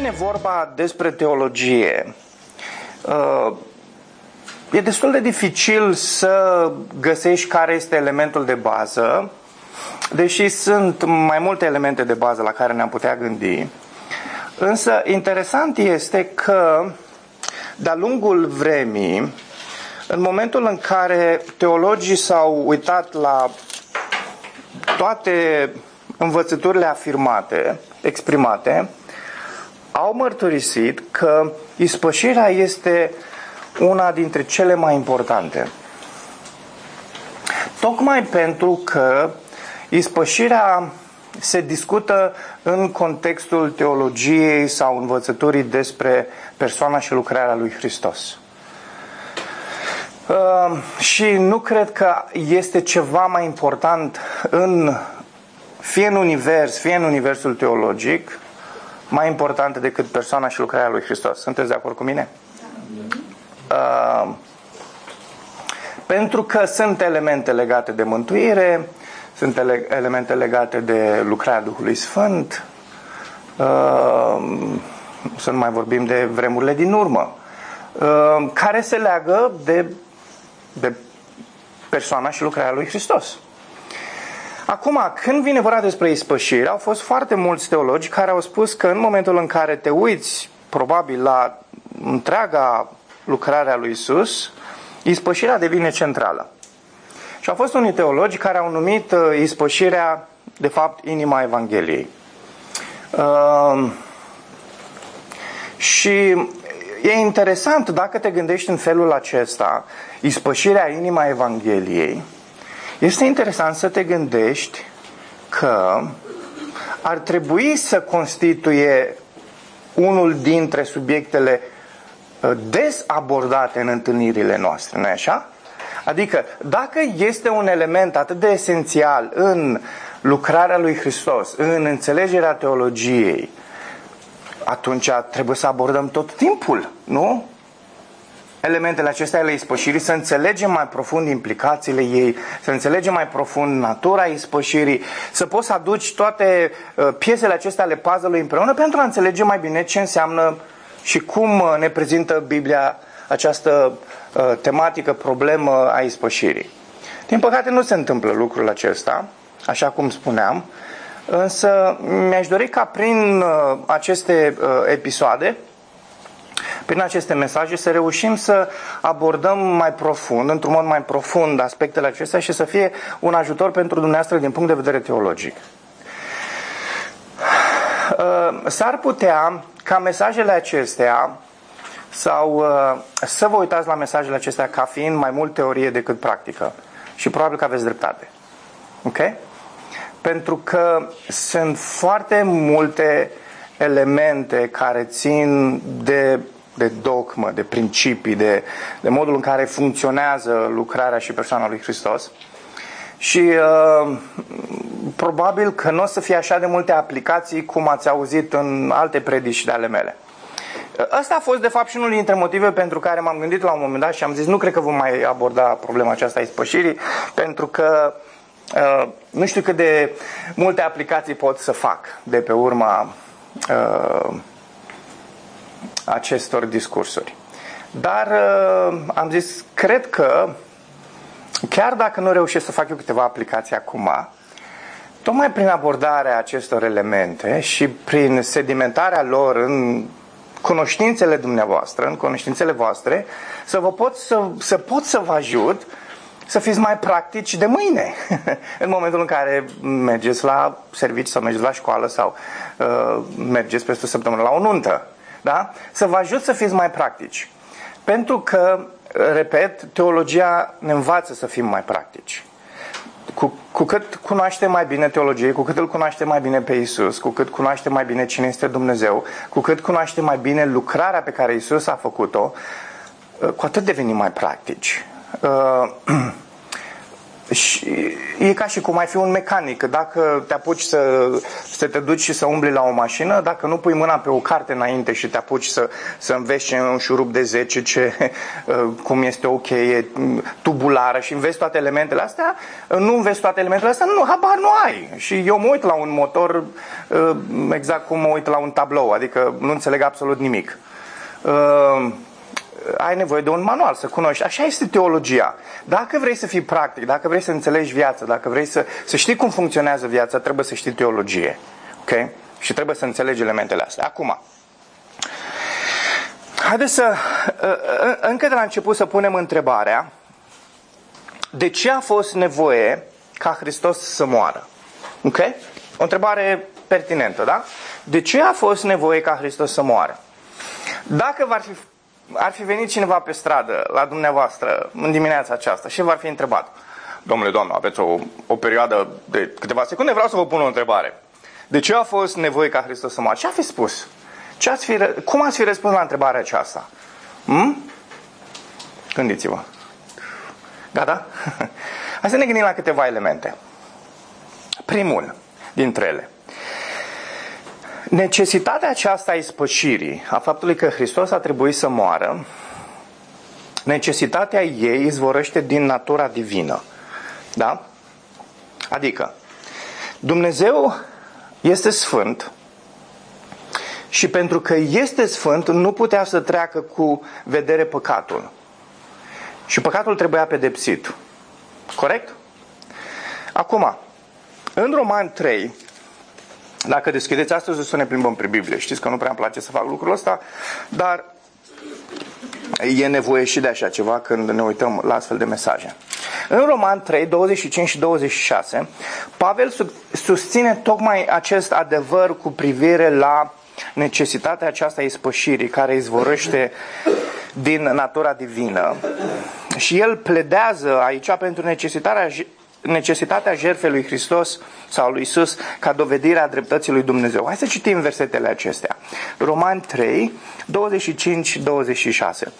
vine vorba despre teologie, e destul de dificil să găsești care este elementul de bază, deși sunt mai multe elemente de bază la care ne-am putea gândi. Însă interesant este că de-a lungul vremii, în momentul în care teologii s-au uitat la toate învățăturile afirmate, exprimate, au mărturisit că ispășirea este una dintre cele mai importante. Tocmai pentru că ispășirea se discută în contextul teologiei sau învățăturii despre persoana și lucrarea lui Hristos. Și nu cred că este ceva mai important fie în univers, fie în universul teologic, mai importantă decât persoana și lucrarea lui Hristos. Sunteți de acord cu mine? Pentru că sunt elemente legate de mântuire, sunt elemente legate de lucrarea Duhului Sfânt, să nu mai vorbim de vremurile din urmă, care se leagă de persoana și lucrarea lui Hristos. Acum, când vine vorba despre ispășire, au fost foarte mulți teologi care au spus că în momentul în care te uiți probabil la întreaga lucrare a lui Isus, ispășirea devine centrală. Și au fost unii teologi care au numit ispășirea, de fapt, inima Evangheliei. Și e interesant, dacă te gândești în felul acesta, ispășirea inima Evangheliei, este interesant să te gândești că ar trebui să constituie unul dintre subiectele des abordate în întâlnirile noastre, nu-i așa? Adică, dacă este un element atât de esențial în lucrarea lui Hristos, în înțelegerea teologiei, atunci trebuie să abordăm tot timpul, nu? Elementele acestea ale ispășirii, să înțelegem mai profund implicațiile ei, să înțelegem mai profund natura ispășirii, să poți să aduci toate piesele acestea ale puzzle-ului împreună pentru a înțelege mai bine ce înseamnă și cum ne prezintă Biblia această tematică, problemă a ispășirii. Din păcate nu se întâmplă lucrul acesta, așa cum spuneam, însă mi-aș dori ca prin aceste episoade, prin aceste mesaje, să reușim să abordăm mai profund, într-un mod mai profund, aspectele acestea și să fie un ajutor pentru dumneavoastră din punct de vedere teologic. S-ar putea ca mesajele acestea sau să vă uitați la mesajele acestea ca fiind mai mult teorie decât practică. Și probabil că aveți dreptate. Ok? Pentru că sunt foarte multe elemente care țin de dogmă, de principii, de modul în care funcționează lucrarea și persoana lui Hristos. Și probabil că nu o să fie așa de multe aplicații cum ați auzit în alte predici de ale mele. Ăsta a fost de fapt și unul dintre motive pentru care m-am gândit la un moment dat și am zis nu cred că vom mai aborda problema aceasta a ispășirii, pentru că nu știu cât de multe aplicații pot să fac de pe urma acestor discursuri. Dar am zis, cred că chiar dacă nu reușesc să fac eu câteva aplicații acum, tocmai prin abordarea acestor elemente și prin sedimentarea lor în cunoștințele dumneavoastră, în cunoștințele voastre, să pot să vă ajut să fiți mai practici de mâine în momentul în care mergeți la serviciu sau mergeți la școală sau mergeți peste o săptămână la o nuntă. Da? Să vă ajut să fiți mai practici. Pentru că, repet, teologia ne învață să fim mai practici. Cu cât cunoaștem mai bine teologie, cu cât îl cunoaștem mai bine pe Isus, cu cât cunoaștem mai bine cine este Dumnezeu, cu cât cunoaștem mai bine lucrarea pe care Isus a făcut-o, cu atât devenim mai practici. Și e ca și cum ai fi un mecanic. Dacă te apuci să te duci și să umbli la o mașină, dacă nu pui mâna pe o carte înainte și te apuci să înveți un șurub de 10, cum este o cheie tubulară și înveți toate elementele astea, nu înveți toate elementele astea, habar nu ai. Și eu mă uit la un motor exact cum mă uit la un tablou, adică nu înțeleg absolut nimic. Ai nevoie de un manual, să cunoști. Așa este teologia. Dacă vrei să fii practic, dacă vrei să înțelegi viața, dacă vrei să știi cum funcționează viața, trebuie să știi teologie. Ok? Și trebuie să înțelegi elementele astea. Acum, haideți să, încă de la început să punem întrebarea: de ce a fost nevoie ca Hristos să moară? Ok? O întrebare pertinentă, da? De ce a fost nevoie ca Hristos să moară? Dacă ar fi venit cineva pe stradă la dumneavoastră în dimineața aceasta și v-ar fi întrebat: domnule, doamnă, aveți o perioadă de câteva secunde, vreau să vă pun o întrebare. De ce a fost nevoie ca Hristos să moară? Ce a fi spus? Cum ați fi răspuns la întrebarea aceasta? Gândiți-vă. Gata? Hai să ne gândim la câteva elemente. Primul dintre ele: necesitatea aceasta a ispășirii, a faptului că Hristos a trebuit să moară, necesitatea ei izvorăște din natura divină. Da? Adică, Dumnezeu este sfânt și pentru că este sfânt nu putea să treacă cu vedere păcatul. Și păcatul trebuia pedepsit. Corect? Acum, în Roman 3, dacă deschideți astăzi, o să ne plimbăm pe Biblie. Știți că nu prea îmi place să fac lucrul ăsta, dar e nevoie și de așa ceva când ne uităm la astfel de mesaje. În Roman 3, 25 și 26, Pavel susține tocmai acest adevăr cu privire la necesitatea aceasta ispășirii care izvorăște din natura divină. Și el pledează aici pentru necesitatea jertfei lui Hristos sau lui Iisus ca dovedire a dreptății lui Dumnezeu. Hai să citim versetele acestea. Roman 3, 25-26.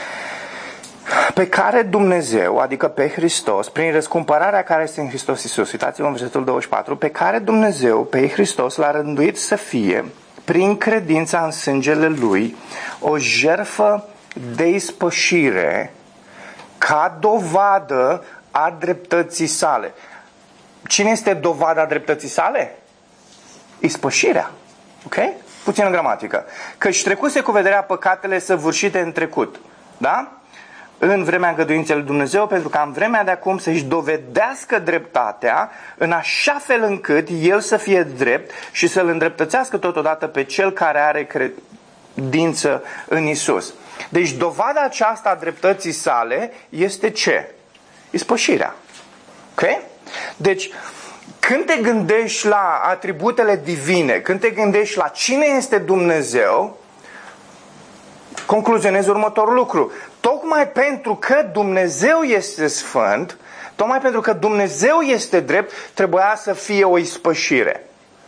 Pe care Dumnezeu, adică pe Hristos, prin răscumpărarea care este în Hristos Iisus, uitați-vă în versetul 24, pe care Dumnezeu, pe Hristos, l-a rânduit să fie, prin credința în sângele Lui, o jertfă de ispășire ca dovadă a dreptății sale. Cine este dovada dreptății sale? Ispășirea. Ok? Puțină gramatică. Căci trecuse cu vederea păcatele săvârșite în trecut. Da? În vremea îngăduinței lui Dumnezeu, pentru ca în vremea de acum să-și dovedească dreptatea, în așa fel încât El să fie drept și să-L îndreptățească totodată pe Cel care are credință în Isus. Deci dovada aceasta a dreptății sale este ce? Ispășirea. Ok? Deci, când te gândești la atributele divine, când te gândești la cine este Dumnezeu, concluzionezi următorul lucru. Tocmai pentru că Dumnezeu este sfânt, tocmai pentru că Dumnezeu este drept, trebuia să fie o ispășire.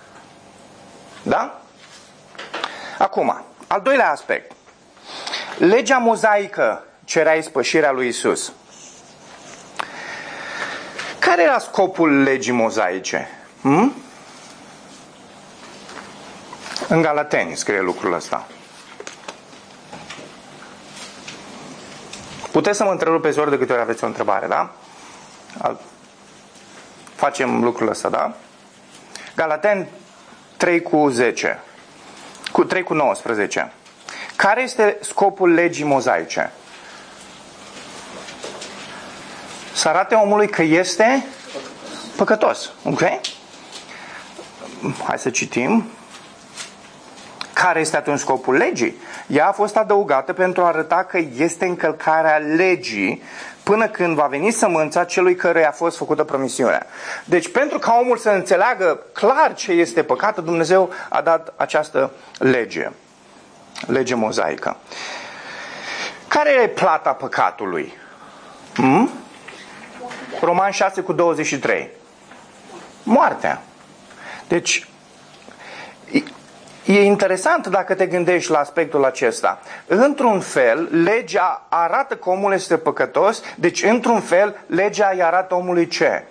Da? Acum, al doilea aspect. Legea mozaică cerea ispășirea lui Isus. Care era scopul legii mozaice? În Galateni scrie lucrul ăsta. Puteți să mă întrerupeți ori de câte ori aveți o întrebare, da? Facem lucrul ăsta, da? Galateni 3:10. 3:19. Care este scopul legii mozaice? Să arate omului că este păcătos. Ok? Hai să citim. Care este atunci scopul legii? Ea a fost adăugată pentru a arăta că este încălcarea legii până când va veni sămânța celui căruia a fost făcută promisiunea. Deci pentru ca omul să înțeleagă clar ce este păcatul, Dumnezeu a dat această lege. Lege mozaică. Care e plata păcatului? Roman 6:23. Moartea. Deci E interesant dacă te gândești la aspectul acesta. Într-un fel, legea arată că omul este păcătos, deci într-un fel, legea îi arată omului ce?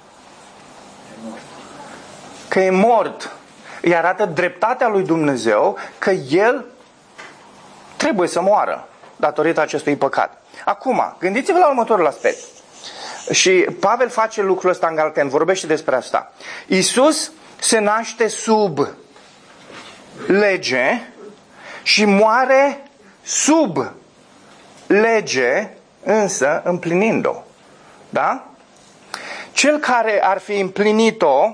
Că e mort. Îi arată dreptatea lui Dumnezeu, că el trebuie să moară datorită acestui păcat. Acum, gândiți-vă la următorul aspect. Și Pavel face lucrul ăsta în Galateni, vorbește despre asta. Iisus se naște sub lege și moare sub lege, însă împlinind-o. Da? Cel care ar fi împlinit-o,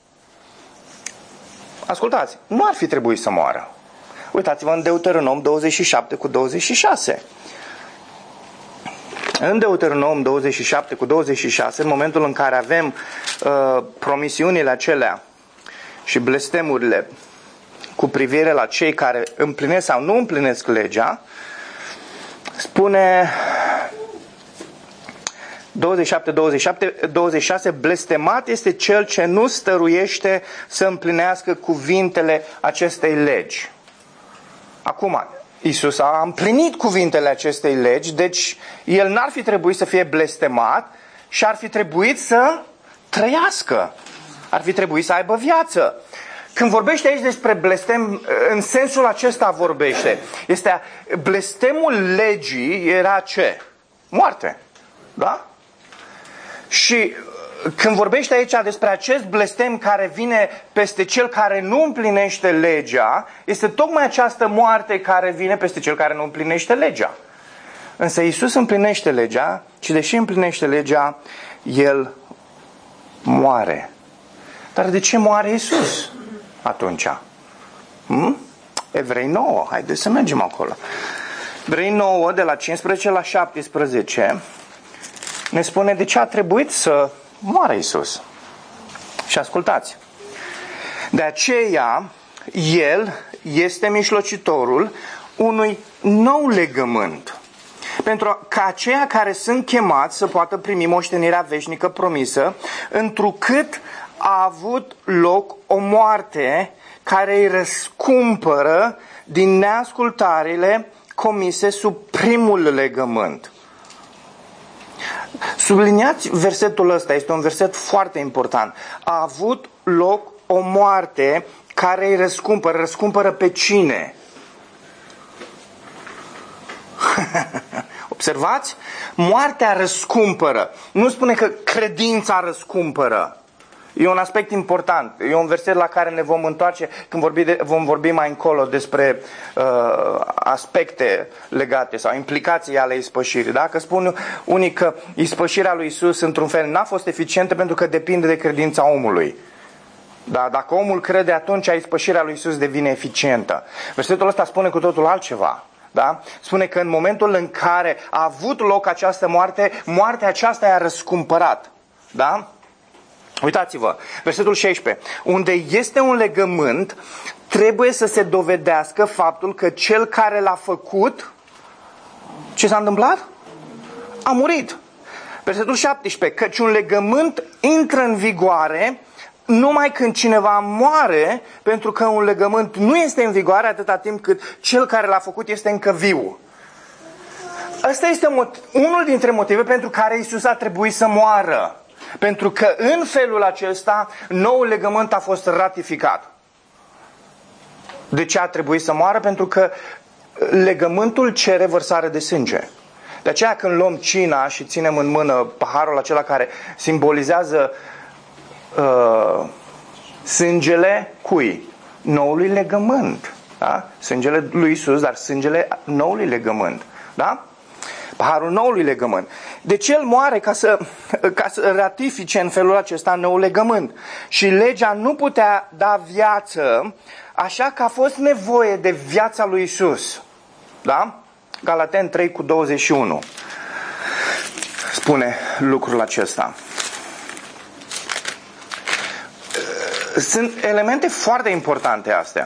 ascultați, nu ar fi trebuit să moară. Uitați-vă în Deuteronom 27 cu 26. În Deuteronom 27 cu 26, în momentul în care avem promisiunile acelea și blestemurile cu privire la cei care împlinesc sau nu împlinesc legea, spune 26, blestemat este cel ce nu stăruiește să împlinească cuvintele acestei legi. Acum, Iisus a împlinit cuvintele acestei legi, deci el n-ar fi trebuit să fie blestemat și ar fi trebuit să trăiască. Ar fi trebuit să aibă viață. Când vorbește aici despre blestem, în sensul acesta vorbește. Este blestemul legii era ce? Moarte. Da? Și când vorbește aici despre acest blestem care vine peste cel care nu împlinește legea, este tocmai această moarte care vine peste cel care nu împlinește legea. Însă Iisus împlinește legea și deși împlinește legea, El moare. Dar de ce moare Iisus atunci? Evrei 9, haideți să mergem acolo. Evrei 9, de la 15 la 17, ne spune de ce a trebuit să moară Iisus. Și ascultați. De aceea, El este mijlocitorul unui nou legământ, pentru ca aceia care sunt chemați să poată primi moștenirea veșnică promisă, întrucât a avut loc o moarte care îi răscumpără din neascultarele comise sub primul legământ. Subliniați versetul ăsta, este un verset foarte important. A avut loc o moarte care îi răscumpără. Răscumpără pe cine? Observați? Moartea răscumpără. Nu spune că credința răscumpără. E un aspect important. E un verset la care ne vom întoarce când vom vorbi mai încolo despre aspecte legate sau implicații ale ispășirii. Dacă spun unii că ispășirea lui Iisus într-un fel n-a fost eficientă pentru că depinde de credința omului. Dar dacă omul crede, atunci ispășirea lui Iisus devine eficientă. Versetul ăsta spune cu totul altceva. Da? Spune că în momentul în care a avut loc această moarte, moartea aceasta i-a răscumpărat. Da? Uitați-vă, versetul 16. Unde este un legământ, trebuie să se dovedească faptul că cel care l-a făcut, ce s-a întâmplat? A murit. Versetul 17. Căci un legământ intră în vigoare numai când cineva moare, pentru că un legământ nu este în vigoare atâta timp cât cel care l-a făcut este încă viu. Ăsta este unul dintre motive pentru care Iisus a trebuit să moară. Pentru că în felul acesta noul legământ a fost ratificat. De ce a trebuit să moară? Pentru că legământul cere vărsare de sânge. De aceea când luăm cina și ținem în mână paharul acela care simbolizează sângele cui? Noului legământ. Da? Sângele lui Iisus, dar sângele noului legământ. Da? Paharul noului legământ. Deci el moare ca să ratifice în felul acesta noul legământ. Și legea nu putea da viață, așa că a fost nevoie de viața lui Iisus. Da? Galateni 3 cu 21 spune lucrul acesta. Sunt elemente foarte importante astea.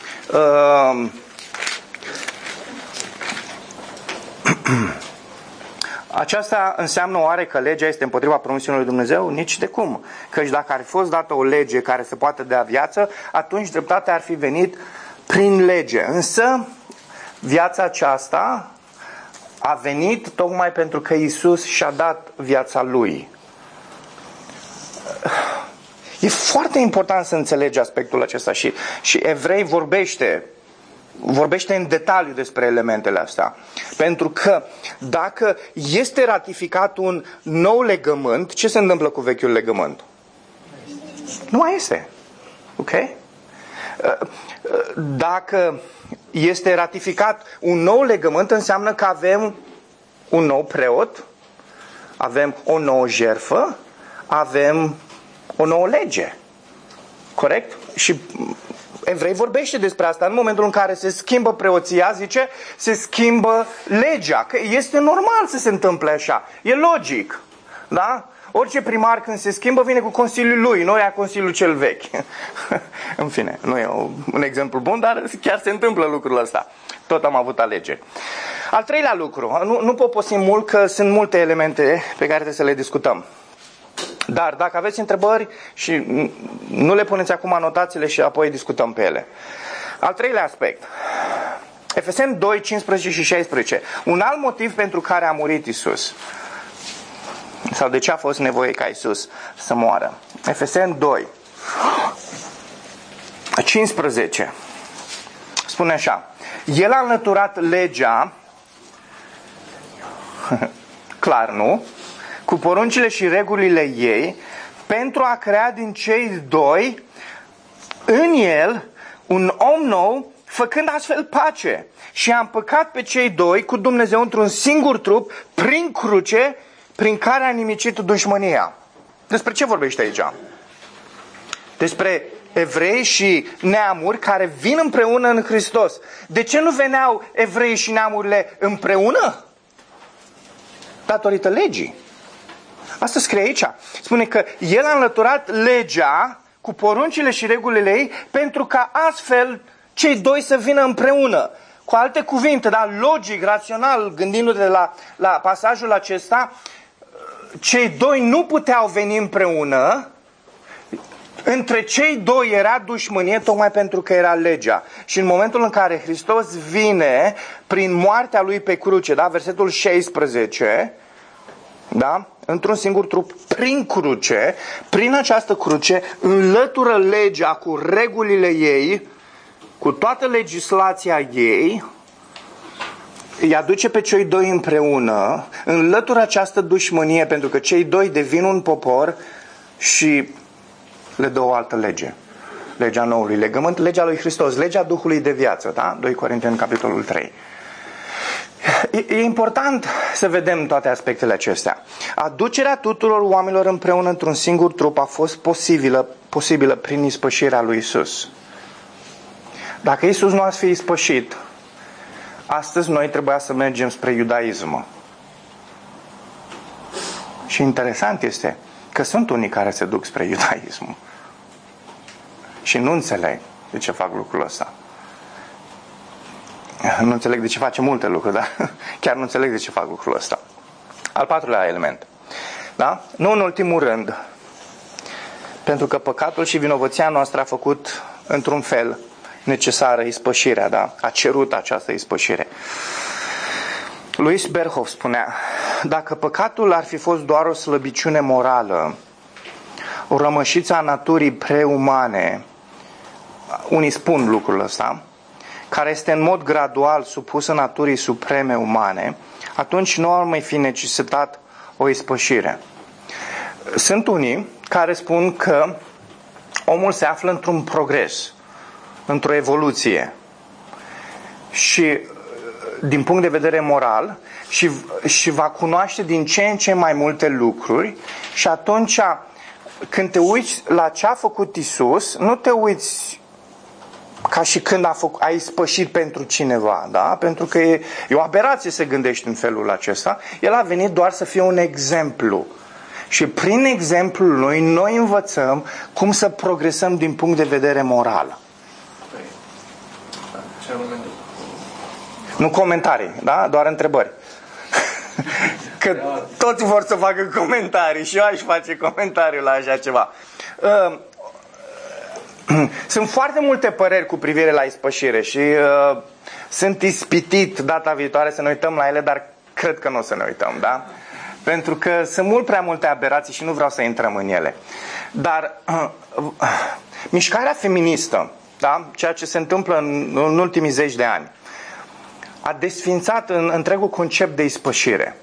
Aceasta înseamnă oare că legea este împotriva promisiunii lui Dumnezeu? Nici de cum. Căci dacă ar fi fost dată o lege care să poată da viață, atunci dreptatea ar fi venit prin lege. Însă viața aceasta a venit tocmai pentru că Iisus și-a dat viața Lui. E foarte important să înțelegi aspectul acesta și Evrei vorbește în detaliu despre elementele astea. Pentru că dacă este ratificat un nou legământ, ce se întâmplă cu vechiul legământ? Nu mai este. Ok? Dacă este ratificat un nou legământ, înseamnă că avem un nou preot, avem o nouă jertfă, avem o nouă lege. Corect? Și Evrei vorbește despre asta. În momentul în care se schimbă preoția, zice, se schimbă legea. Că este normal să se întâmple așa. E logic. Da? Orice primar când se schimbă vine cu consiliul lui, nu ia consiliul cel vechi. În fine, nu e un exemplu bun, dar chiar se întâmplă lucrul ăsta. Tot am avut alegeri. Al treilea lucru, nu poposim mult că sunt multe elemente pe care trebuie să le discutăm. Dar dacă aveți întrebări și nu le puneți acum, anotați-le și apoi discutăm pe ele. Al treilea aspect. Efeseni 2, 15 și 16. Un alt motiv pentru care a murit Iisus. Sau de ce a fost nevoie ca Iisus să moară. Efeseni 2, 15. Spune așa. El a înlăturat legea, clar, nu? Cu poruncile și regulile ei, pentru a crea din cei doi, în el, un om nou, făcând astfel pace. Și a împăcat pe cei doi cu Dumnezeu într-un singur trup, prin cruce, prin care a nimicit dușmânia. Despre ce vorbește aici? Despre evrei și neamuri care vin împreună în Hristos. De ce nu veneau evrei și neamurile împreună? Datorită legii. Asta scrie aici. Spune că el a înlăturat legea cu poruncile și regulile ei pentru ca astfel cei doi să vină împreună. Cu alte cuvinte, da, logic, rațional, gândindu-te la pasajul acesta, cei doi nu puteau veni împreună. Între cei doi era dușmănie tocmai pentru că era legea. Și în momentul în care Hristos vine prin moartea lui pe cruce, da, versetul 16, da, într-un singur trup, prin cruce, prin această cruce, înlătură legea cu regulile ei, cu toată legislația ei, îi aduce pe cei doi împreună, înlătură această dușmănie pentru că cei doi devin un popor și le dă o altă lege. Legea noului legământ, legea lui Hristos, legea Duhului de viață, da? 2 Corinteni, capitolul 3. E important să vedem toate aspectele acestea. Aducerea tuturor oamenilor împreună într-un singur trup a fost posibilă prin ispășirea lui Iisus. Dacă Iisus nu ați fi ispășit, astăzi noi trebuia să mergem spre iudaism. Și interesant este că sunt unii care se duc spre iudaism și nu înțeleg de ce fac lucrul ăsta. Nu înțeleg de ce face multe lucruri, dar chiar nu înțeleg de ce fac lucrul ăsta. Al patrulea element. Da? Nu în ultimul rând, pentru că păcatul și vinovăția noastră a făcut într-un fel necesară ispășirea, da? A cerut această ispășire. Louis Berhoff spunea, dacă păcatul ar fi fost doar o slăbiciune morală, o rămășiță a naturii preumane, unii spun lucrul ăsta, care este în mod gradual supusă naturii supreme umane, atunci nu ar mai fi necesitat o ispășire. Sunt unii care spun că omul se află într-un progres, într-o evoluție și din punct de vedere moral și va cunoaște din ce în ce mai multe lucruri și atunci când te uiți la ce a făcut Iisus, nu te uiți ca și când a ispășit pentru cineva, da? Pentru că e o aberație să gândești în felul acesta. El a venit doar să fie un exemplu. Și prin exemplul lui, noi învățăm cum să progresăm din punct de vedere moral. Nu comentarii, da? Doar întrebări. Că toți vor să facă comentarii și eu aș face comentariul la așa ceva. Sunt foarte multe păreri cu privire la ispășire și sunt ispitit data viitoare să ne uităm la ele, dar cred că nu o să ne uităm, da? Pentru că sunt mult prea multe aberații și nu vreau să intrăm în ele. Dar mișcarea feministă, da? Ceea ce se întâmplă în ultimii 10 de ani, a desfințat întregul concept de ispășire.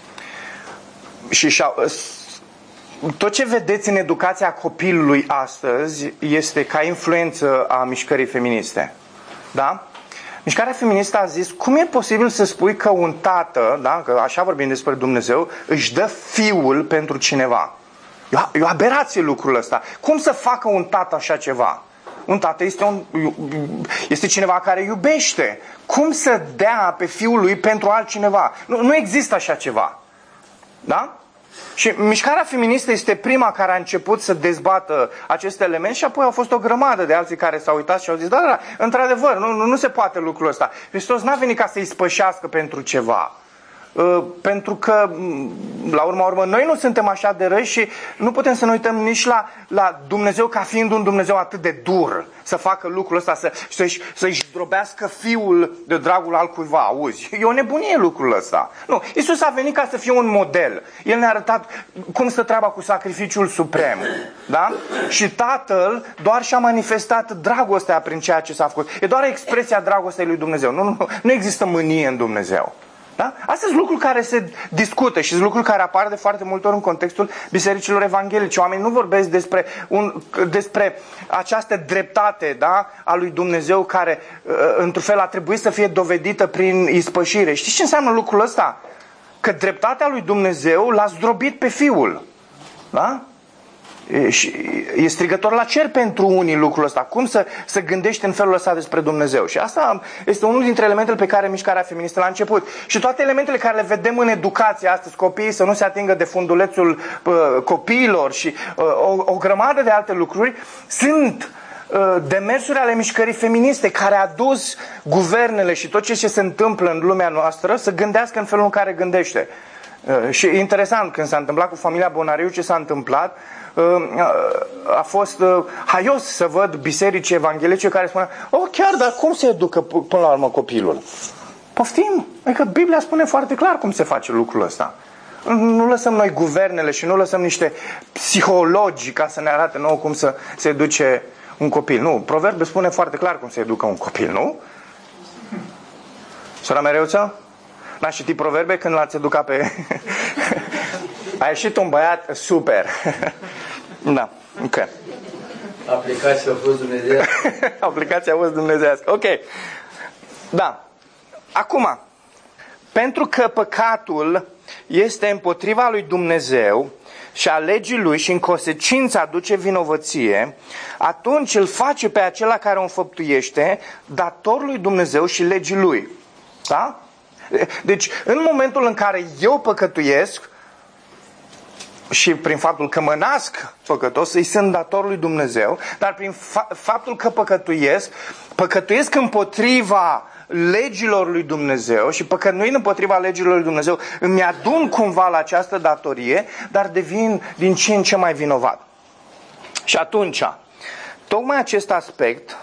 Și tot ce vedeți în educația copilului astăzi este ca influență a mișcării feministe. Da? Mișcarea feministă a zis, cum e posibil să spui că un tată, da, că așa vorbim despre Dumnezeu, își dă fiul pentru cineva? E o aberație lucrul ăsta. Cum să facă un tată așa ceva? Un tată este cineva care iubește. Cum să dea pe fiul lui pentru altcineva? Nu există așa ceva. Da? Și mișcarea feministă este prima care a început să dezbată acest element și apoi au fost o grămadă de alții care s-au uitat și au zis, da, într-adevăr, nu se poate lucrul ăsta. Hristos n-a venit ca să-i spășească pentru ceva. Pentru că, la urma urmă, noi nu suntem așa de răi și nu putem să ne uităm nici la Dumnezeu ca fiind un Dumnezeu atât de dur să facă lucrul ăsta, să-și zdrobească fiul de dragul altcuiva, auzi? E o nebunie lucrul ăsta. Nu, Iisus a venit ca să fie un model. El ne-a arătat cum stă treaba cu sacrificiul suprem. Da? Și Tatăl doar și-a manifestat dragostea prin ceea ce s-a făcut. E doar expresia dragostei lui Dumnezeu. Nu există mânie în Dumnezeu. Da? Astea sunt lucruri care se discută și sunt lucruri care apar de foarte multe ori în contextul bisericilor evanghelice. Oamenii nu vorbesc despre această dreptate, da, a lui Dumnezeu care, într-un fel, a trebuit să fie dovedită prin ispășire. Știți ce înseamnă lucrul ăsta? Că dreptatea lui Dumnezeu l-a zdrobit pe Fiul. Da? E strigător la cer pentru unii lucrul ăsta. Cum să gândești în felul ăsta despre Dumnezeu? Și asta este unul dintre elementele pe care mișcarea feministă l-a început. Și toate elementele care le vedem în educație astăzi, copiii să nu se atingă de fundulețul copiilor și o grămadă de alte lucruri, sunt demersuri ale mișcării feministe care a dus guvernele și tot ce se întâmplă în lumea noastră să gândească în felul în care gândește. Și e interesant, când s-a întâmplat cu familia Bonariu, ce s-a întâmplat, a fost haios să văd biserici evanghelice care spuneau, chiar, dar cum se educă până la urmă copilul? Poftim, adică Biblia spune foarte clar cum se face lucrul ăsta. Nu lăsăm noi guvernele și nu lăsăm niște psihologi ca să ne arate nouă cum să se educe un copil. Nu, Proverbe spune foarte clar cum se educă un copil, nu? Sora Mereuță? N-ați citit Proverbe când l-ați educat pe... A ieșit un băiat super. Da, ok. Aplicația a fost dumnezeiască. Aplicația a fost dumnezeiască, ok. Da. Acum, pentru că păcatul este împotriva lui Dumnezeu și a legii lui și în consecință aduce vinovăție, atunci îl face pe acela care o înfăptuiește dator lui Dumnezeu și legii lui. Da? Deci, în momentul în care eu păcătuiesc și prin faptul că mă nasc păcătos, îi sunt dator lui Dumnezeu, dar prin faptul că păcătuiesc împotriva legilor lui Dumnezeu și păcătuind împotriva legilor lui Dumnezeu, îmi adun cumva la această datorie, dar devin din ce în ce mai vinovat. Și atunci, tocmai acest aspect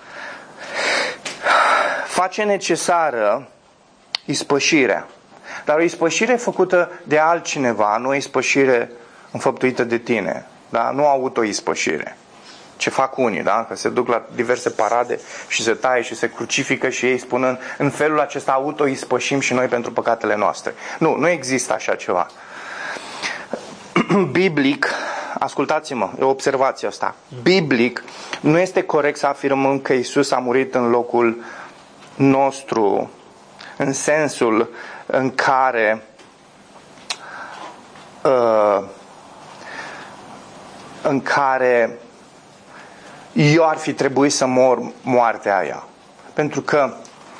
face necesară ispășirea. Dar o ispășire făcută de altcineva, nu o ispășire înfăptuită de tine. Da? Nu auto-ispășire. Ce fac unii, da? Că se duc la diverse parade și se taie și se crucifică și ei spunând în felul acesta auto-ispășim și noi pentru păcatele noastre. Nu există așa ceva. Biblic, ascultați-mă, e o observație asta. Biblic, nu este corect să afirmăm că Iisus a murit în locul nostru, în sensul în care eu ar fi trebuit să mor moartea aia. Pentru că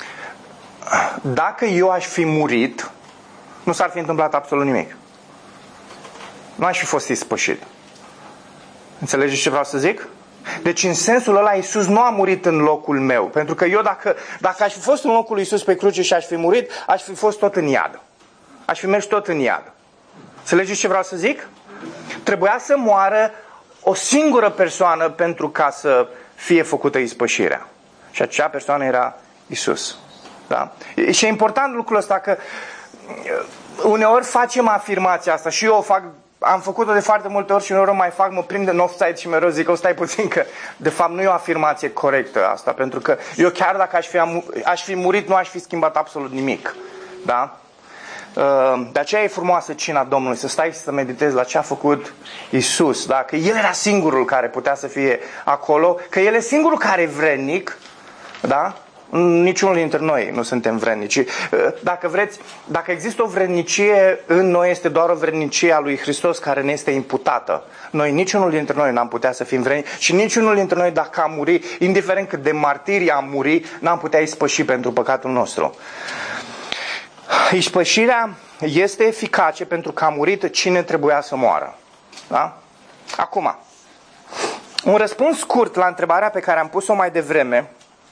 dacă eu aș fi murit, nu s-ar fi întâmplat absolut nimic. Nu aș fi fost ispășit. Înțelegeți ce vreau să zic? Deci în sensul ăla Iisus nu a murit în locul meu. Pentru că eu dacă aș fi fost în locul lui Iisus pe cruce și aș fi murit, aș fi fost tot în iad. Aș fi mers tot în iad. Înțelegeți ce vreau să zic? Trebuia să moară o singură persoană pentru ca să fie făcută ispășirea. Și acea persoană era Iisus. Da? Și e important lucrul ăsta, că uneori facem afirmația asta și eu o fac, am făcut-o de foarte multe ori și uneori o mai fac, mă prind în offside și mereu zic, stai puțin, că de fapt nu e o afirmație corectă asta, pentru că eu chiar dacă aș fi murit, nu aș fi schimbat absolut nimic. Da? De aceea e frumoasă cina Domnului, să stai și să meditezi la ce a făcut Iisus, da? Că El era singurul care putea să fie acolo, că El e singurul care e vrednic, da? Niciunul dintre noi nu suntem vrednici. Dacă vreți, dacă există o vrednicie în noi, este doar o vrednicie a lui Hristos care ne este imputată. Noi, niciunul dintre noi n-am putea să fim vrednici și niciunul dintre noi, dacă am muri, indiferent cât de martiri am muri, n-am putea ispăși pentru păcatul nostru. Ispășirea este eficace pentru că a murit cine trebuia să moară. Da? Acum, un răspuns scurt la întrebarea pe care am pus-o mai devreme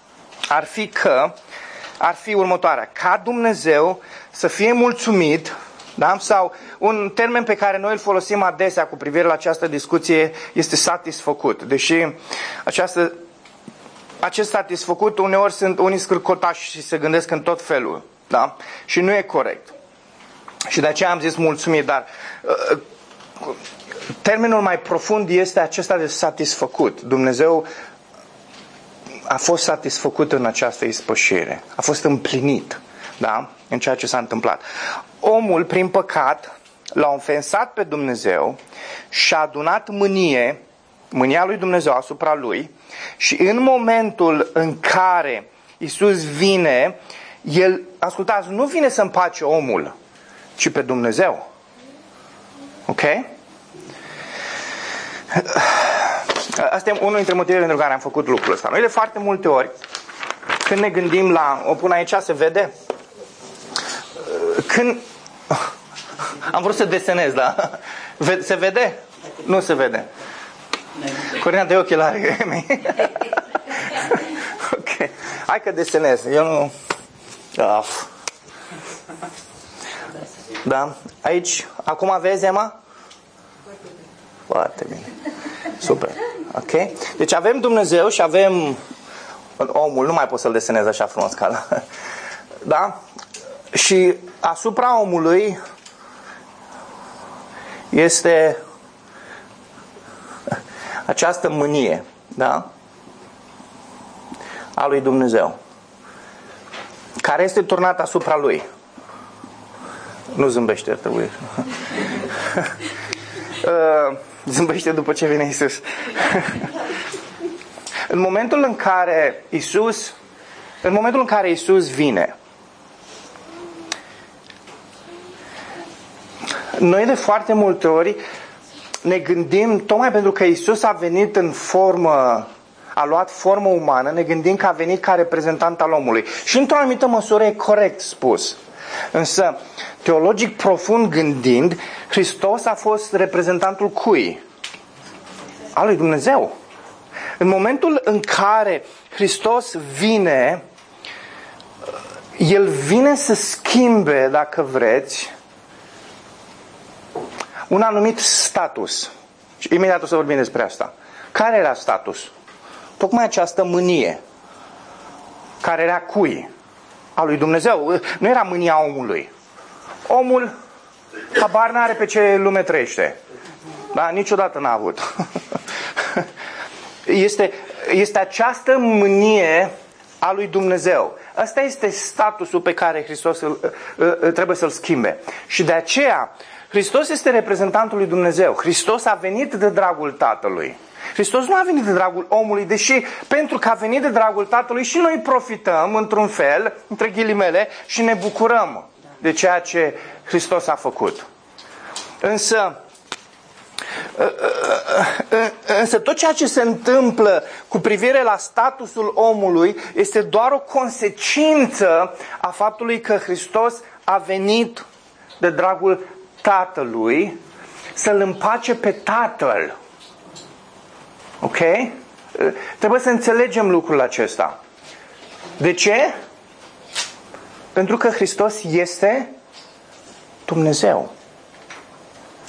ar fi următoarea: ca Dumnezeu să fie mulțumit, da? Sau un termen pe care noi îl folosim adesea cu privire la această discuție este satisfăcut. Deși acest satisfăcut uneori sunt unii scârcotași și se gândesc în tot felul, da? Și nu e corect. Și de aceea am zis mulțumit, dar termenul mai profund este acesta de satisfăcut. Dumnezeu a fost satisfăcut în această ispășire. A fost împlinit, da? În ceea ce s-a întâmplat. Omul, prin păcat, l-a ofensat pe Dumnezeu și a adunat mânia lui Dumnezeu asupra lui, și în momentul în care Iisus vine, El, ascultați, nu vine să împace omul, ci pe Dumnezeu. Ok? Asta e unul dintre motivele pentru care am făcut lucrul ăsta. Noi de foarte multe ori, când ne gândim la... O pun aici, se vede? Când... Am vrut să desenez, da? Se vede? Nu se vede. Corina, dă ochelari. Ok. Hai că desenez. Eu nu... Da? Aici, acum vezi, Emma? Foarte bine. Super. Ok? Deci avem Dumnezeu și avem omul. Nu mai pot să-l desenez așa frumos ca la... Da? Și asupra omului este această mânie, da? A lui Dumnezeu, care este turnată asupra lui. Nu zâmbește, ar trebui. Zâmbește după ce vine Iisus. În momentul în care Iisus vine, noi de foarte multe ori ne gândim, tocmai pentru că Iisus a venit în formă, a luat formă umană, ne gândim că a venit ca reprezentant al omului. Și într-o anumită măsură e corect spus. Însă, teologic profund gândind, Hristos a fost reprezentantul cui? Al lui Dumnezeu. În momentul în care Hristos vine, El vine să schimbe, dacă vreți, un anumit status. Și imediat o să vorbim despre asta. Care era status? Tocmai această mânie. Care era cui? A lui Dumnezeu. Nu era mânia omului. Omul habar n-are pe ce lume trăiește. Da? Niciodată n-a avut. Este această mânie a lui Dumnezeu. Ăsta este statusul pe care Hristos trebuie să-l schimbe. Și de aceea Hristos este reprezentantul lui Dumnezeu. Hristos a venit de dragul Tatălui. Hristos nu a venit de dragul omului, deși pentru că a venit de dragul Tatălui și noi profităm într-un fel, între ghilimele, și ne bucurăm de ceea ce Hristos a făcut. Însă tot ceea ce se întâmplă cu privire la statusul omului este doar o consecință a faptului că Hristos a venit de dragul Tatălui să-L împace pe Tatăl. Ok? Trebuie să înțelegem lucrul acesta. De ce? Pentru că Hristos este Dumnezeu.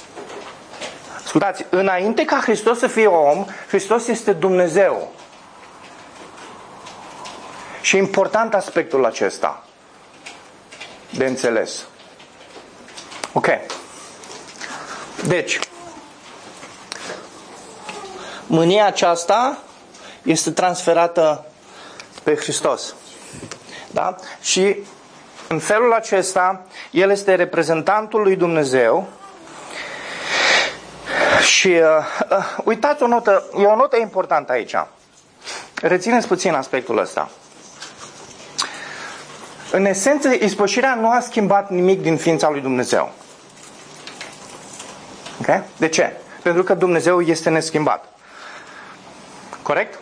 Ascultați, înainte ca Hristos să fie om, Hristos este Dumnezeu. Și e important aspectul acesta de înțeles. Ok. Deci, mânia aceasta este transferată pe Hristos. Da? Și în felul acesta, El este reprezentantul lui Dumnezeu. Și uitați e o notă importantă aici. Rețineți puțin aspectul ăsta. În esență, ispășirea nu a schimbat nimic din ființa lui Dumnezeu. Okay? De ce? Pentru că Dumnezeu este neschimbat. Corect?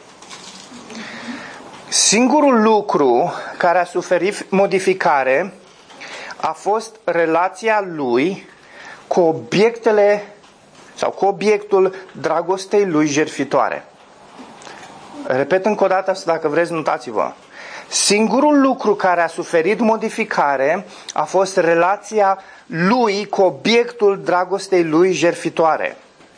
Singurul lucru care a suferit modificare a fost relația lui cu obiectele sau cu obiectul dragostei lui jertfitoare. Repet încă o dată asta, dacă vreți, notați-vă. Singurul lucru care a suferit modificare a fost relația lui cu obiectul dragostei lui jertfitoare.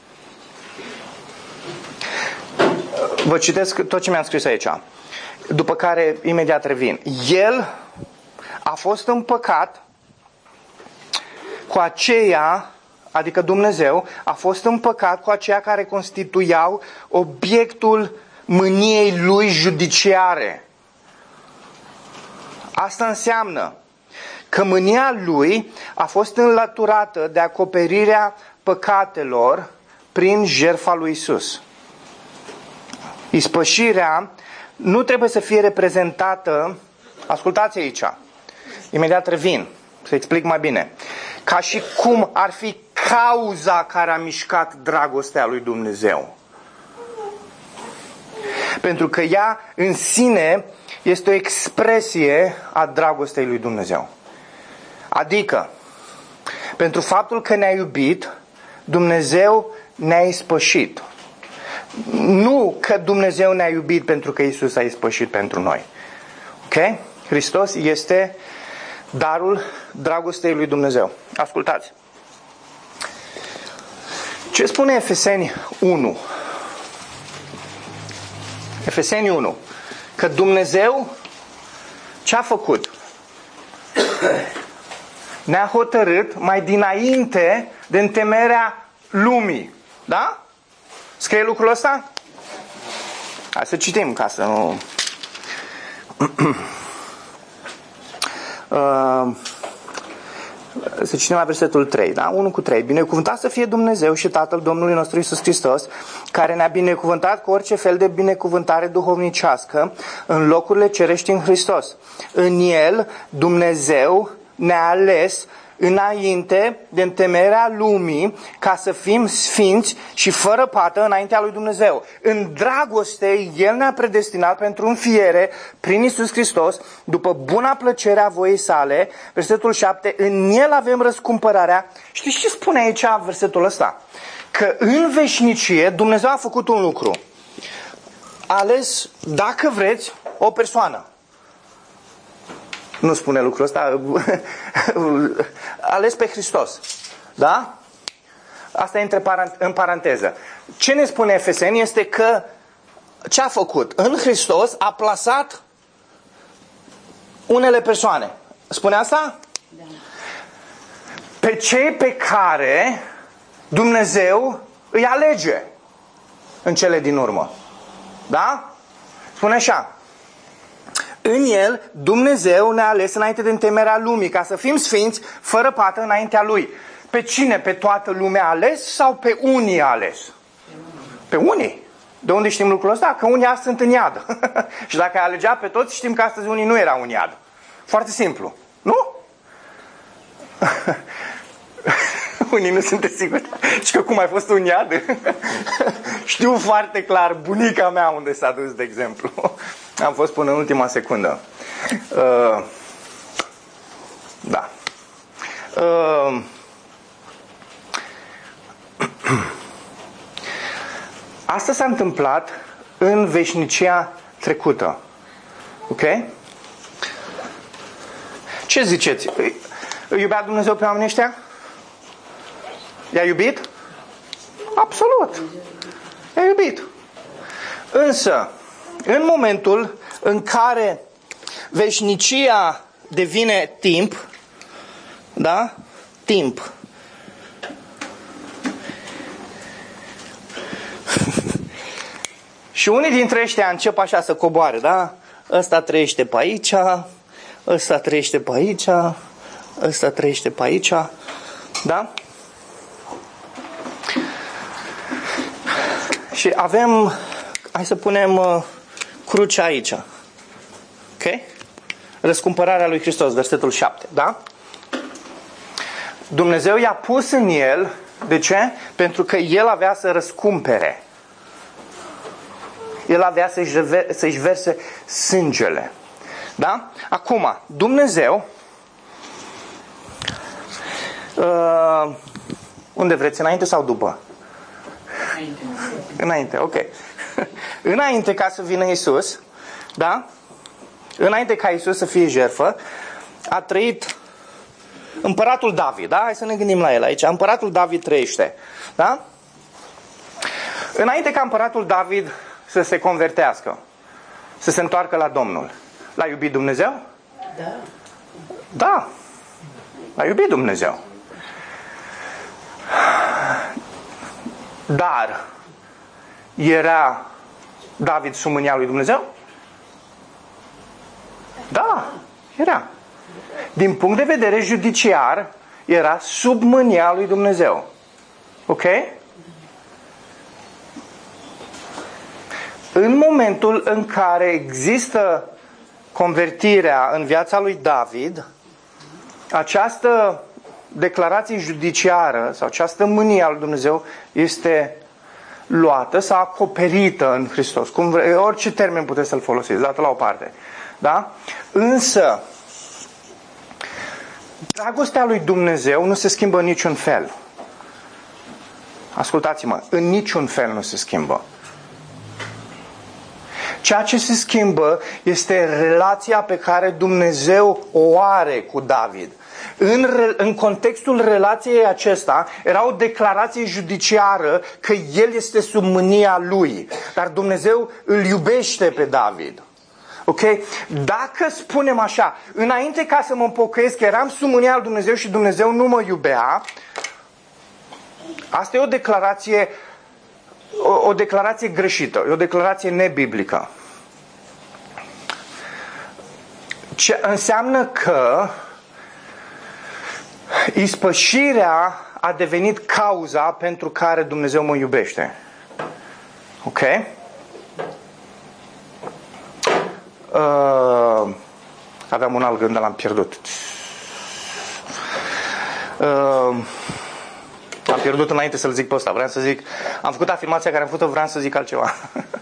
Vă citesc tot ce mi-am scris aici, după care imediat revin. El a fost împăcat cu aceia, adică Dumnezeu, a fost împăcat cu aceia care constituiau obiectul mâniei lui judiciare. Asta înseamnă că mânia lui a fost înlăturată de acoperirea păcatelor prin jertfa lui Iisus. Ispășirea nu trebuie să fie reprezentată, ascultați aici, imediat revin, să explic mai bine, ca și cum ar fi cauza care a mișcat dragostea lui Dumnezeu. Pentru că ea în sine este o expresie a dragostei lui Dumnezeu. Adică, pentru faptul că ne-a iubit, Dumnezeu ne-a ispășit. Nu că Dumnezeu ne-a iubit pentru că Iisus a ispășit pentru noi. Ok? Hristos este darul dragostei lui Dumnezeu. Ascultați. Ce spune Efeseni 1? Efeseni 1. Că Dumnezeu ce a făcut? Ne-a hotărât mai dinainte de întemeierea lumii. Da? Scrie lucrul ăsta? Hai să citim ca să nu... Să citim la versetul 3, da? 1:3. Binecuvântat să fie Dumnezeu și Tatăl Domnului nostru Iisus Hristos, care ne-a binecuvântat cu orice fel de binecuvântare duhovnicească în locurile cerești în Hristos. În El, Dumnezeu ne-a ales înainte de întemeierea lumii ca să fim sfinți și fără pată înaintea lui Dumnezeu. În dragoste, El ne-a predestinat pentru înfiere prin Iisus Hristos, după buna plăcere a voii sale. Versetul 7, în El avem răscumpărarea. Știți ce spune aici versetul ăsta? Că în veșnicie Dumnezeu a făcut un lucru. A ales, dacă vreți, o persoană. Nu spune lucrul ăsta. Ales pe Hristos. Da? Asta e în paranteză. Ce ne spune Efeseni este că ce a făcut? În Hristos a plasat unele persoane. Spune asta? Da. Pe cei pe care Dumnezeu îi alege în cele din urmă. Da? Spune așa. În El, Dumnezeu ne-a ales înainte de întemeierea lumii, ca să fim sfinți, fără pată înaintea Lui. Pe cine? Pe toată lumea a ales sau pe unii a ales? Pe unii. De unde știm lucrul ăsta? Că unii astăzi sunt în iad. Și dacă ai alegea pe toți, știm că astăzi unii nu erau în iad. Foarte simplu. Nu? Unii nu sunteți siguri. Și că cum ai fost un iad? Știu foarte clar bunica mea unde s-a dus, de exemplu. Am fost până în ultima secundă. Da. Asta s-a întâmplat în veșnicia trecută. Ok? Ce ziceți? Îi iubea Dumnezeu pe oamenii ăștia? I-a iubit? Absolut. I-a iubit. Însă, în momentul în care veșnicia devine timp, da? Timp. Și unii dintre ăștia încep așa să coboare, da? Ăsta trăiește pe aici, ăsta trăiește pe aici, ăsta trăiește pe aici, da? Și avem, hai să punem crucea aici, ok? Răscumpărarea lui Hristos, versetul 7, da? Dumnezeu i-a pus în el, de ce? Pentru că el avea să răscumpere. El avea să-și verse sângele. Da? Acum, Dumnezeu, unde vreți, înainte sau după? Înainte, ok. Înainte ca să vină Iisus, da? Înainte ca Iisus să fie jertfă, a trăit împăratul David, da? Hai să ne gândim la el aici. Împăratul David trăiește, da? Înainte ca împăratul David să se convertească, să se întoarcă la Domnul, l-a iubit Dumnezeu? Da. Da. L-a iubit Dumnezeu. Dar era David sub mânia lui Dumnezeu? Da, era. Din punct de vedere judiciar, era sub mânia lui Dumnezeu. Ok? În momentul în care există convertirea în viața lui David, această declarație judiciară sau această mânie a lui Dumnezeu este luată sau acoperită în Hristos. Orice termen puteți să-l folosiți, dată la o parte. Da? Însă, dragostea lui Dumnezeu nu se schimbă în niciun fel. Ascultați-mă, în niciun fel nu se schimbă. Ceea ce se schimbă este relația pe care Dumnezeu o are cu David. În contextul relației acesta era o declarație judiciară că el este sub mânia lui. Dar Dumnezeu îl iubește pe David. Ok? Dacă spunem așa, înainte ca să mă pocăiesc că eram sub mânia lui Dumnezeu și Dumnezeu nu mă iubea, asta e o declarație greșită, e o declarație nebiblică. Ce înseamnă că ispășirea a devenit cauza pentru care Dumnezeu mă iubește. Ok? Aveam un alt gând, dar l-am pierdut. Am pierdut înainte să-l zic pe ăsta. Vreau să zic, am făcut afirmația care am făcut-o, vreau să zic altceva.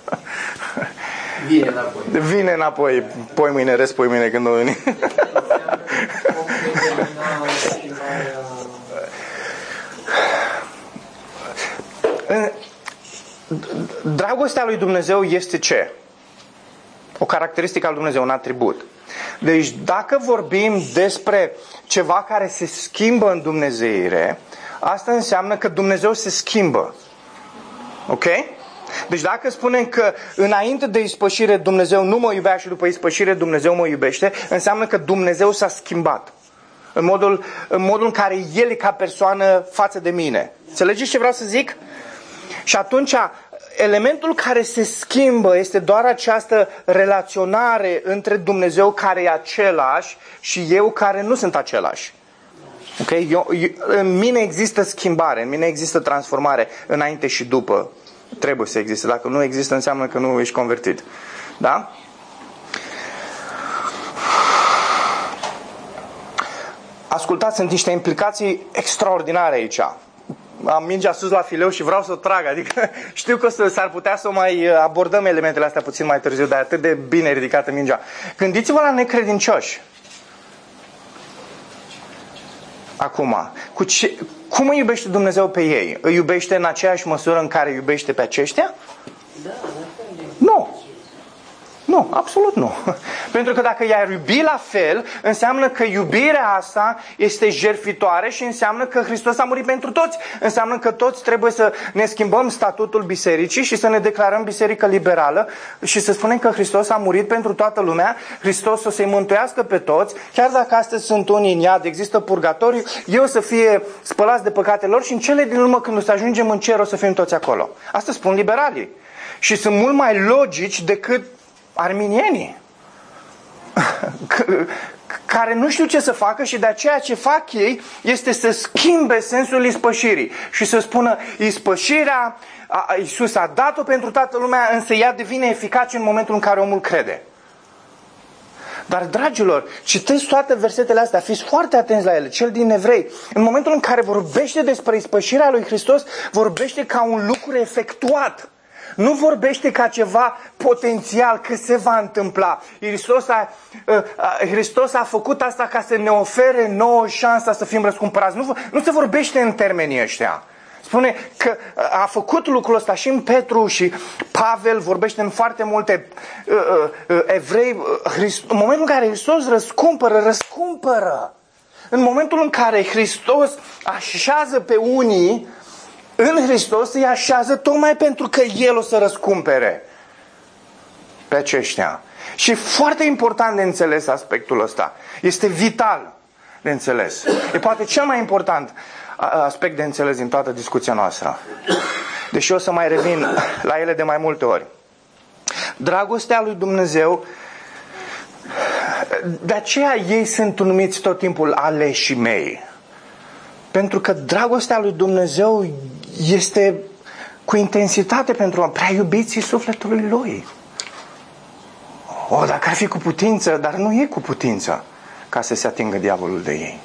Vine înapoi. Vine înapoi, poi mâine, respoi mâine când o veni. Dragostea lui Dumnezeu este ce? O caracteristică al Dumnezeu, un atribut. Deci dacă vorbim despre ceva care se schimbă în dumnezeire, asta înseamnă că Dumnezeu se schimbă. Ok? Deci dacă spunem că înainte de ispășire Dumnezeu nu mă iubea și după ispășire Dumnezeu mă iubește, înseamnă că Dumnezeu s-a schimbat. În modul în care El e ca persoană față de mine. Înțelegeți ce vreau să zic? Și atunci elementul care se schimbă este doar această relaționare între Dumnezeu care e același și eu care nu sunt același. Okay? În mine există schimbare, în mine există transformare înainte și după. Trebuie să existe. Dacă nu există, înseamnă că nu ești convertit. Da? Ascultați, sunt niște implicații extraordinare aici. Am mingea sus la fileu și vreau să o trag. Adică știu că s-ar putea să mai abordăm elementele astea puțin mai târziu, dar atât de bine ridicată mingea. Gândiți-vă la necredincioși. Acum, cum îi iubește Dumnezeu pe ei? Îi iubește în aceeași măsură în care îi iubește pe aceștia? Nu. Nu, absolut nu. Pentru că dacă i-ar iubi la fel, înseamnă că iubirea asta este jertfitoare și înseamnă că Hristos a murit pentru toți. Înseamnă că toți trebuie să ne schimbăm statutul bisericii și să ne declarăm biserică liberală și să spunem că Hristos a murit pentru toată lumea, Hristos o să-i mântuiască pe toți, chiar dacă astăzi sunt unii în iad, există purgatoriu, eu să fie spălați de păcatele lor și în cele din urmă când o să ajungem în cer o să fim toți acolo. Asta spun liberalii. Și sunt mult mai logici decât arminienii, care nu știu ce să facă și de aceea ce fac ei este să schimbe sensul ispășirii și să spună ispășirea, Iisus a dat-o pentru toată lumea, însă ea devine eficace în momentul în care omul crede. Dar, dragilor, citiți toate versetele astea, fiți foarte atenți la ele, cel din Evrei. În momentul în care vorbește despre ispășirea lui Hristos, vorbește ca un lucru efectuat. Nu vorbește ca ceva potențial, că se va întâmpla. Hristos a făcut asta ca să ne ofere nouă șansa să fim răscumpărați. Nu se vorbește în termenii ăștia. Spune că a făcut lucrul ăsta și în Petru și Pavel vorbește în foarte multe evrei. În momentul în care Hristos răscumpără. În momentul în care Hristos așează pe unii, în Hristos îi așează tocmai pentru că El o să răscumpere pe aceștia. Și e foarte important de înțeles aspectul ăsta. Este vital de înțeles. E poate cel mai important aspect de înțeles din toată discuția noastră. Deși o să mai revin la ele de mai multe ori. Dragostea lui Dumnezeu, de aceea ei sunt numiți tot timpul aleșii mei. Pentru că dragostea lui Dumnezeu este cu intensitate pentru prea iubiții sufletului Lui. Dacă ar fi cu putință, dar nu e cu putință ca să se atingă diavolul de ei.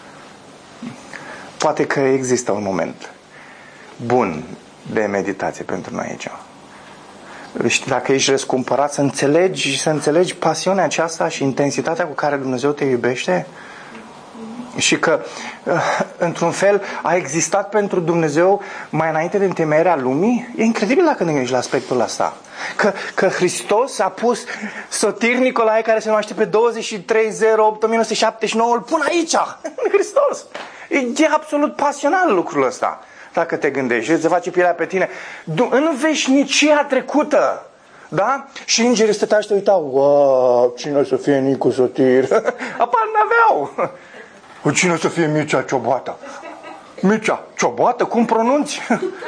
Poate că există un moment bun de meditație pentru noi aici. Și dacă ești răscumpărat, să înțelegi pasiunea aceasta și intensitatea cu care Dumnezeu te iubește și că, într-un fel, a existat pentru Dumnezeu mai înainte de întemeierea lumii. E incredibil dacă ne gândești la aspectul ăsta. Că Hristos a pus Sotir Nicolae, care se numește pe 23/08/1979, îl pun aici, în Hristos. E absolut pasional lucrul ăsta. Dacă te gândești, îți face pielea pe tine. În veșnicia trecută, da? Și îngerii stăteau și te uitau. Wow, cine o să fie Nicu Sotir? Apar n-aveau. Cine o să fie Mircea Cioboată? Mircea Cioboată? Cum pronunți?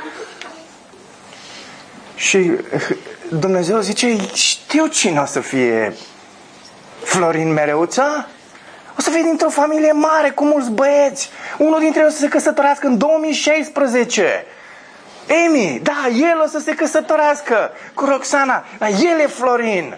Și Dumnezeu zice, știu cine o să fie Florin Mereuța. O să fie dintr-o familie mare, cu mulți băieți. Unul dintre ei o să se căsătorească în 2016. Emi, da, el o să se căsătorească cu Roxana. Dar el e Florin.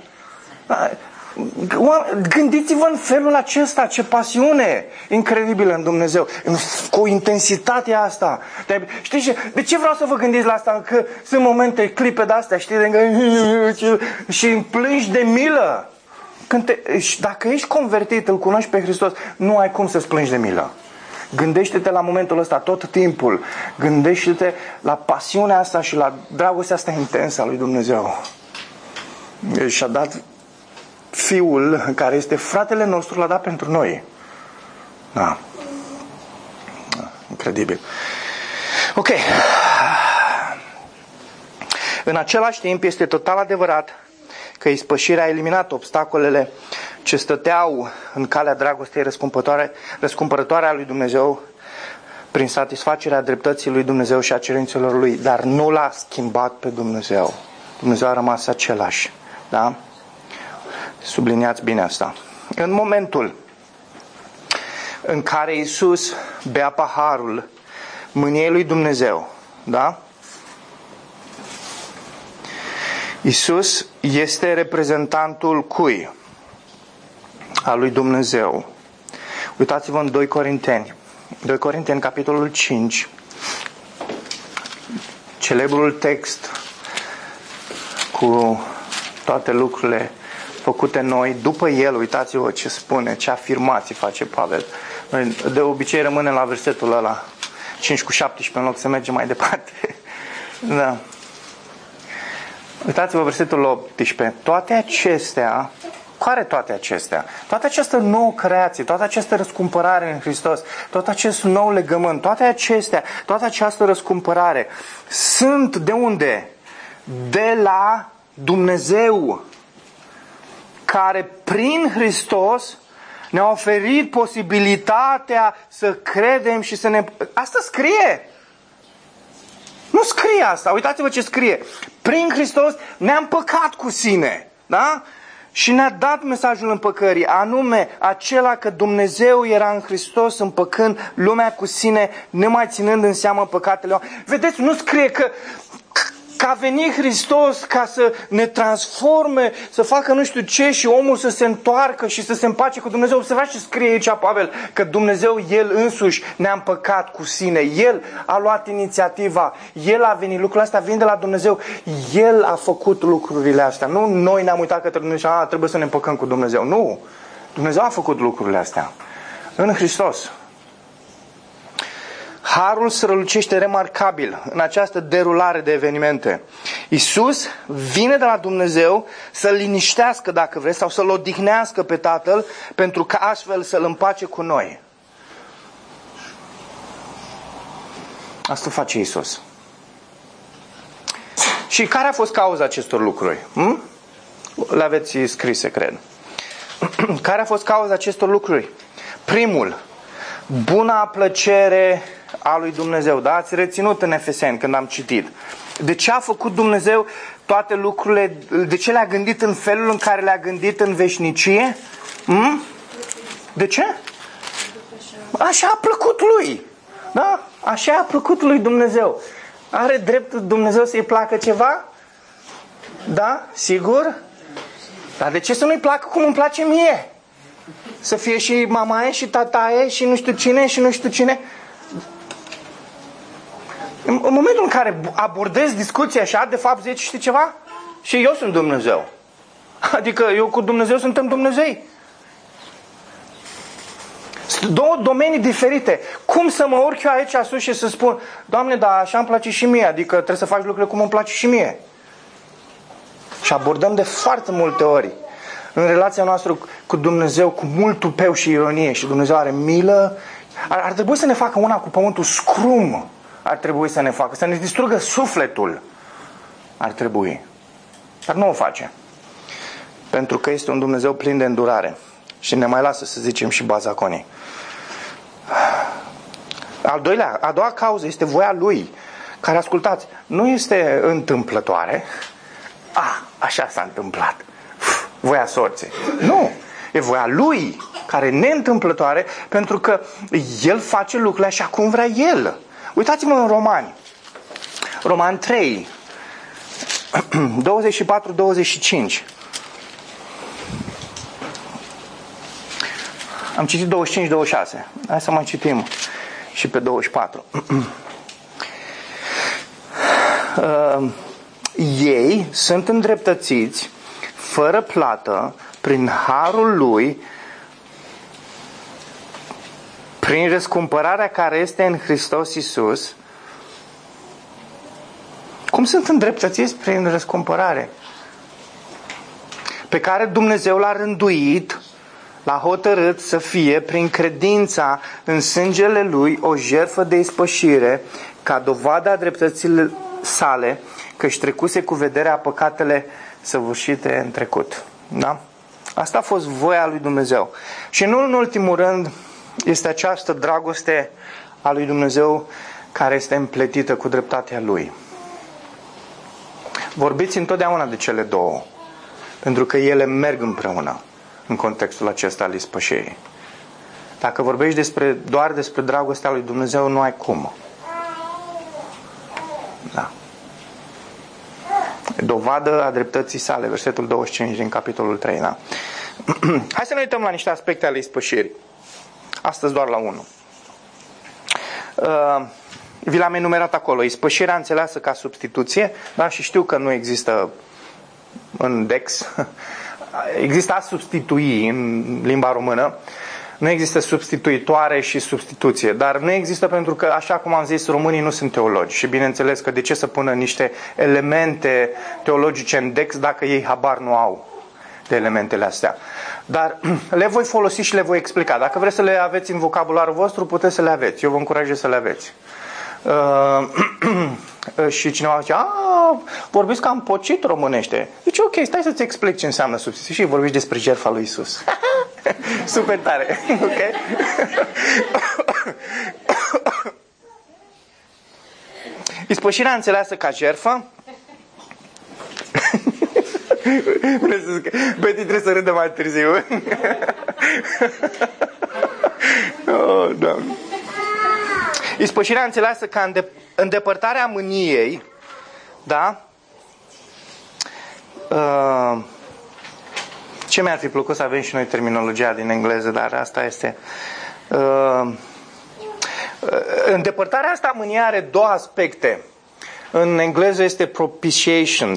Gândiți-vă în felul acesta, ce pasiune incredibilă în Dumnezeu, cu intensitatea asta. Știi, de ce vreau să vă gândiți la asta? Că sunt momente, clipe de-astea, știi, și plângi de milă. Dacă ești convertit, îl cunoști pe Hristos, nu ai cum să-ți plângi de milă. Gândește-te la momentul ăsta tot timpul. Gândește-te la pasiunea asta și la dragostea asta intensă a lui Dumnezeu. Și-a dat Fiul, care este fratele nostru, l-a dat pentru noi. Da. Incredibil. Ok. În același timp este total adevărat că ispășirea a eliminat obstacolele ce stăteau în calea dragostei răscumpărătoare a lui Dumnezeu prin satisfacerea dreptății lui Dumnezeu și a cerințelor lui, dar nu l-a schimbat pe Dumnezeu. Dumnezeu a rămas același. Da? Subliniați bine asta. În momentul în care Iisus bea paharul mâniei lui Dumnezeu, da? Iisus este reprezentantul cui? Al lui Dumnezeu. Uitați-vă în 2 Corinteni. 2 Corinteni, capitolul 5. Celebrul text cu toate lucrurile făcute noi după el. Uitați-vă ce spune, ce afirmații face Pavel. Noi de obicei rămânem la versetul ăla 5:17 în loc să mergem mai departe. Da. Uitați-vă versetul 18. Toate acestea cu are toate acestea. Toată această nouă creație, toată această răscumpărare în Hristos, tot acest nou legământ, toate acestea, toată această răscumpărare sunt de unde? De la Dumnezeu, care prin Hristos ne-a oferit posibilitatea să credem și să ne... Asta scrie! Nu scrie asta, uitați-vă ce scrie. Prin Hristos ne-am păcat cu sine, da? Și ne-a dat mesajul împăcării, anume acela că Dumnezeu era în Hristos împăcând lumea cu sine, nemai ținând în seamă păcatele oamenilor. Vedeți, nu scrie că a venit Hristos ca să ne transforme, să facă nu știu ce și omul să se întoarcă și să se împace cu Dumnezeu. Observați ce scrie aici Pavel, că Dumnezeu, El însuși ne-a împăcat cu sine. El a luat inițiativa, El a venit, lucrurile astea vin de la Dumnezeu. El a făcut lucrurile astea. Nu noi ne-am uitat către Dumnezeu și trebuie să ne împăcăm cu Dumnezeu. Nu, Dumnezeu a făcut lucrurile astea în Hristos. Harul strălucește remarcabil în această derulare de evenimente. Iisus vine de la Dumnezeu să-L liniștească, dacă vreți, sau să-L odihnească pe Tatăl, pentru că astfel să-L împace cu noi. Asta face Iisus. Și care a fost cauza acestor lucruri? Le aveți scrise, cred. Care a fost cauza acestor lucruri? Primul, buna plăcere a lui Dumnezeu. Da? Ați reținut în Efeseni când am citit. De ce a făcut Dumnezeu toate lucrurile? De ce le-a gândit în felul în care le-a gândit în veșnicie? De ce? Așa a plăcut lui. Da? Așa a plăcut lui Dumnezeu. Are dreptul Dumnezeu să-i placă ceva? Da? Sigur? Dar de ce să nu-i placă cum îmi place mie? Să fie și mamaie și tataie și nu știu cine și nu știu cine. În momentul în care abordez discuția așa, de fapt zici, știi ceva? Și eu sunt Dumnezeu. Adică eu cu Dumnezeu suntem Dumnezei. Două domenii diferite. Cum să mă urc eu aici sus și să spun, Doamne, dar așa îmi place și mie, adică trebuie să faci lucrurile cum îmi place și mie. Și abordăm de foarte multe ori în relația noastră cu Dumnezeu cu mult tupeu și ironie și Dumnezeu are milă. Ar trebui să ne facă una cu pământul scrum. Ar trebui să ne facă, să ne distrugă sufletul. Ar trebui. Dar nu o face. Pentru că este un Dumnezeu plin de îndurare. Și ne mai lasă să zicem și bazaconii. A doua cauză este voia Lui, care, ascultați, nu este întâmplătoare. Așa s-a întâmplat. Voia sorții. Nu. E voia Lui, care e neîntâmplătoare, pentru că El face lucrurile așa cum vrea El. Uitați-vă în Romani. Romani 3, 24-25. Am citit 25-26. Hai să mai citim și pe 24. Ei sunt îndreptățiți fără plată prin harul Lui, prin răscumpărarea care este în Hristos Iisus. Cum sunt îndreptățiți prin răscumpărare? Pe care Dumnezeu l-a rânduit, l-a hotărât să fie, prin credința în sângele Lui, o jertfă de ispășire, ca dovadă a dreptății sale, că-și trecuse cu vederea păcatele săvârșite în trecut. Da? Asta a fost voia lui Dumnezeu. Și nu în ultimul rând este această dragoste a lui Dumnezeu care este împletită cu dreptatea Lui. Vorbiți întotdeauna de cele două, pentru că ele merg împreună în contextul acesta al ispășirii. Dacă vorbești doar despre dragostea lui Dumnezeu, nu ai cum. Da. Dovadă a dreptății sale, versetul 25 din capitolul 3. Da? Hai să ne uităm la niște aspecte ale ispășirii. Astăzi doar la unul. Vi l-am enumerat acolo. Ispășirea înțeleasă ca substituție, da? Și știu că nu există în Dex. Există a substitui în limba română. Nu există substituitoare și substituție, dar nu există pentru că, așa cum am zis, românii nu sunt teologi și bineînțeles că de ce să pună niște elemente teologice în Dex dacă ei habar nu au? de elementele astea. Dar le voi folosi și le voi explica. Dacă vreți să le aveți în vocabularul vostru, puteți să le aveți. Eu vă încurajez să le aveți. Și cineva zice, vorbiți cam pocit românește. Deci ok, stai să-ți explic ce înseamnă substituție și vorbiți despre jertfa lui Iisus. Super tare, ok? Ispășirea înțeleasă ca jertfă. Betty trebuie să râdă mai târziu. Oh, Doamne. Ispășirea înțeleasă ca îndepărtarea mâniei, da? Ce mi-ar fi plăcut să avem și noi terminologia din engleză, dar asta este. Îndepărtarea asta mâniei are două aspecte. În engleză este propitiation.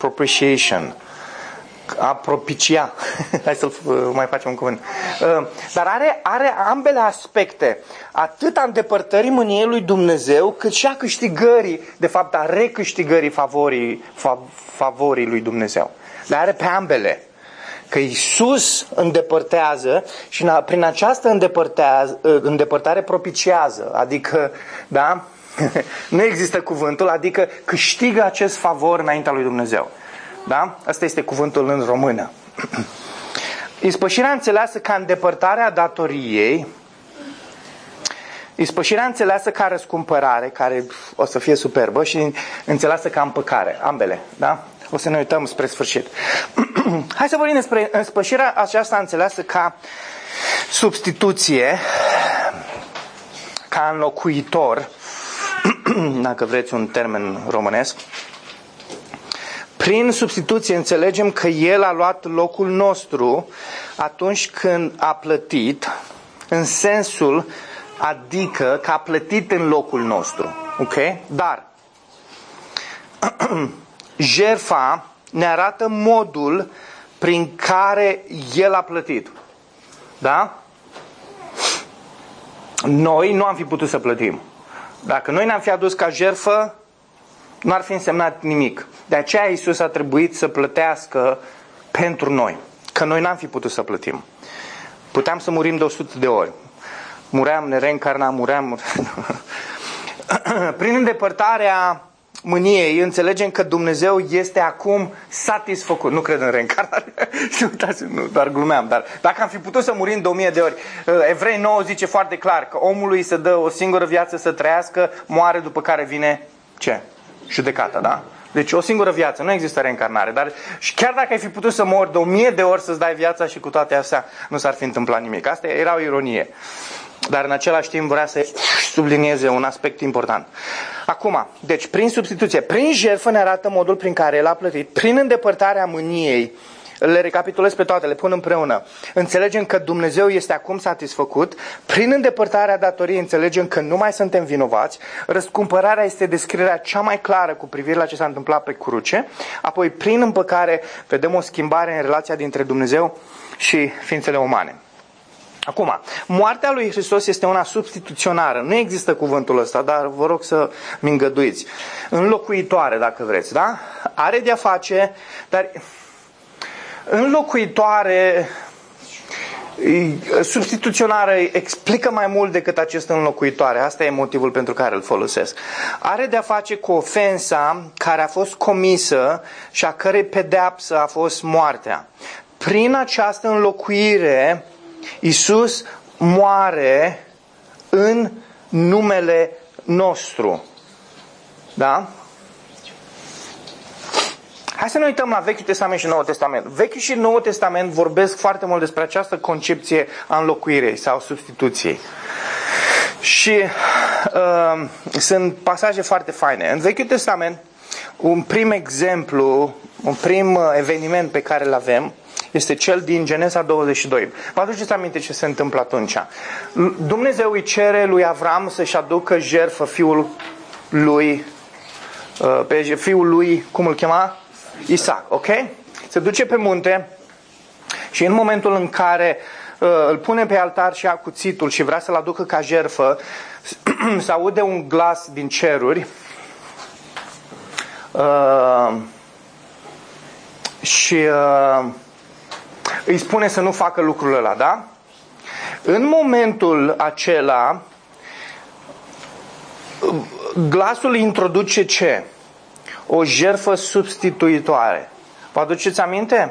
A propicia. Hai să-l mai facem un cuvânt. Dar are ambele aspecte. Atât a îndepărtării mâniei lui Dumnezeu, cât și a câștigării, de fapt a recâștigării favorii lui Dumnezeu. Dar are pe ambele. Că Iisus îndepărtează și prin această îndepărtare propiciază. Adică, da? Nu există cuvântul, adică câștigă acest favor înaintea lui Dumnezeu. Da? Asta este cuvântul în română. Ispășirea înțeleasă ca îndepărtarea datoriei, ispășirea înțeleasă ca răscumpărare, care o să fie superbă, și înțeleasă ca împăcare. Ambele. Da? O să ne uităm spre sfârșit. Hai să vorbim despre ispășirea aceasta înțeleasă ca substituție, ca înlocuitor, dacă vreți un termen românesc. Prin substituție înțelegem că El a luat locul nostru atunci când a plătit, în sensul, adică că a plătit în locul nostru. Ok? Dar jertfa ne arată modul prin care El a plătit. Da? Noi nu am fi putut să plătim. Dacă noi ne-am fi adus ca jertfă, nu ar fi însemnat nimic. De aceea Iisus a trebuit să plătească pentru noi. Că noi n-am fi putut să plătim. Puteam să murim de 100 de ori. Muream, ne reîncarnam, muream. Prin îndepărtarea mâniei înțelegem că Dumnezeu este acum satisfăcut. Nu cred în reîncarnare. Nu, doar glumeam. Dar dacă am fi putut să murim de 1000 de ori, Evrei 9 zice foarte clar că omului se dă o singură viață să trăiască, moare, după care vine ce? Judecata, da? Deci o singură viață, nu există reîncarnare. Dar și chiar dacă ai fi putut să mori de 1000 de ori să-ți dai viața și cu toate astea, nu s-ar fi întâmplat nimic. Asta era o ironie. Dar în același timp vrea să sublinieze un aspect important. Acum, deci prin substituție, prin jertfă ne arată modul prin care El a plătit, prin îndepărtarea mâniei, le recapitulez pe toate, le pun împreună. Înțelegem că Dumnezeu este acum satisfăcut, prin îndepărtarea datoriei înțelegem că nu mai suntem vinovați, răscumpărarea este descrierea cea mai clară cu privire la ce s-a întâmplat pe cruce, apoi prin împăcare vedem o schimbare în relația dintre Dumnezeu și ființele umane. Acum, moartea lui Hristos este una substituționară. Nu există cuvântul ăsta, dar vă rog să mi îngăduiți. Înlocuitoare, dacă vreți, da? Are de-a face, dar înlocuitoare, substituționară explică mai mult decât acest înlocuitoare. Asta e motivul pentru care îl folosesc. Are de-a face cu ofensa care a fost comisă și a cărei pedeapsă a fost moartea. Prin această înlocuire, Iisus moare în numele nostru. Da? Hai să ne uităm la Vechiul Testament și Noul Testament. Vechiul și Noul Testament vorbesc foarte mult despre această concepție a înlocuirei sau substituției. Și sunt pasaje foarte faine. În Vechiul Testament, un prim exemplu, un prim eveniment pe care îl avem, este cel din Genesa 22. Vă aduceți aminte ce se întâmplă atunci? Dumnezeu îi cere lui Avram să-și aducă jertfă fiul lui, cum îl chema? Isaac, ok? Se duce pe munte și în momentul în care îl pune pe altar și ia cuțitul și vrea să-l aducă ca jertfă, se aude un glas din ceruri și îi spune să nu facă lucrul ăla, da? În momentul acela, glasul introduce ce? O jertfă substituitoare. Vă aduceți aminte?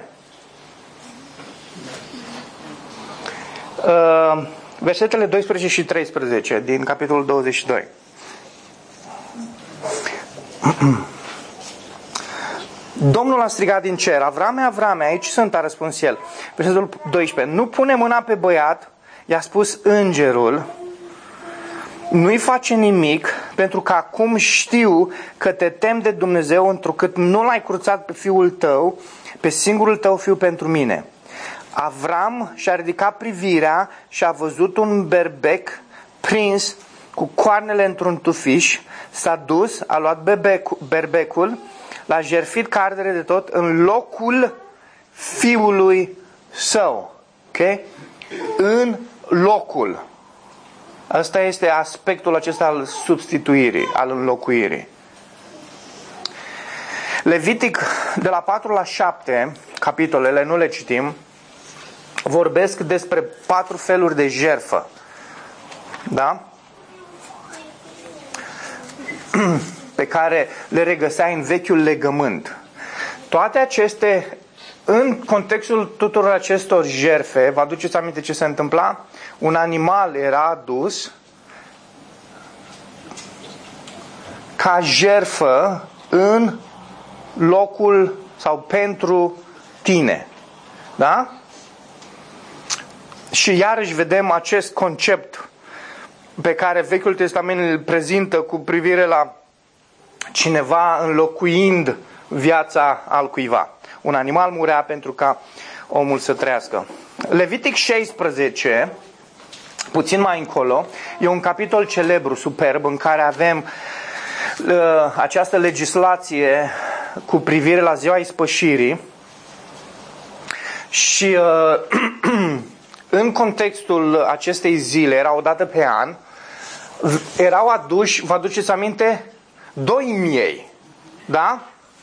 Versetele 12 și 13 din capitolul 22. Domnul a strigat din cer: Avrame, Avrame, aici sunt, a răspuns el. Versetul 12. Nu pune mâna pe băiat, i-a spus îngerul, nu-i face nimic, pentru că acum știu că te temi de Dumnezeu, întrucât nu l-ai cruțat pe fiul tău, pe singurul tău fiu pentru mine. Avram și-a ridicat privirea și a văzut un berbec prins cu coarnele într-un tufiș, s-a dus, a luat berbecul, l-a jertfit ca ardere de tot în locul fiului său. Ok? În locul. Asta este aspectul acesta al substituirii, al înlocuirii. Levitic, de la 4 la 7, capitolele, nu le citim, vorbesc despre 4 feluri de jertfă. Da? Pe care le regăseai în vechiul legământ. Toate aceste, în contextul tuturor acestor jertfe, vă aduceți aminte ce se întâmpla? Un animal era adus ca jertfă în locul sau pentru tine. Da? Și iarăși vedem acest concept pe care Vechiul Testament îl prezintă cu privire la cineva înlocuind viața al cuiva. Un animal murea pentru ca omul să trăiască. Levitic 16, puțin mai încolo, e un capitol celebru, superb, în care avem această legislație cu privire la ziua ispășirii și în contextul acestei zile, era o dată pe an, erau aduși, vă aduceți aminte, 2 miei, da?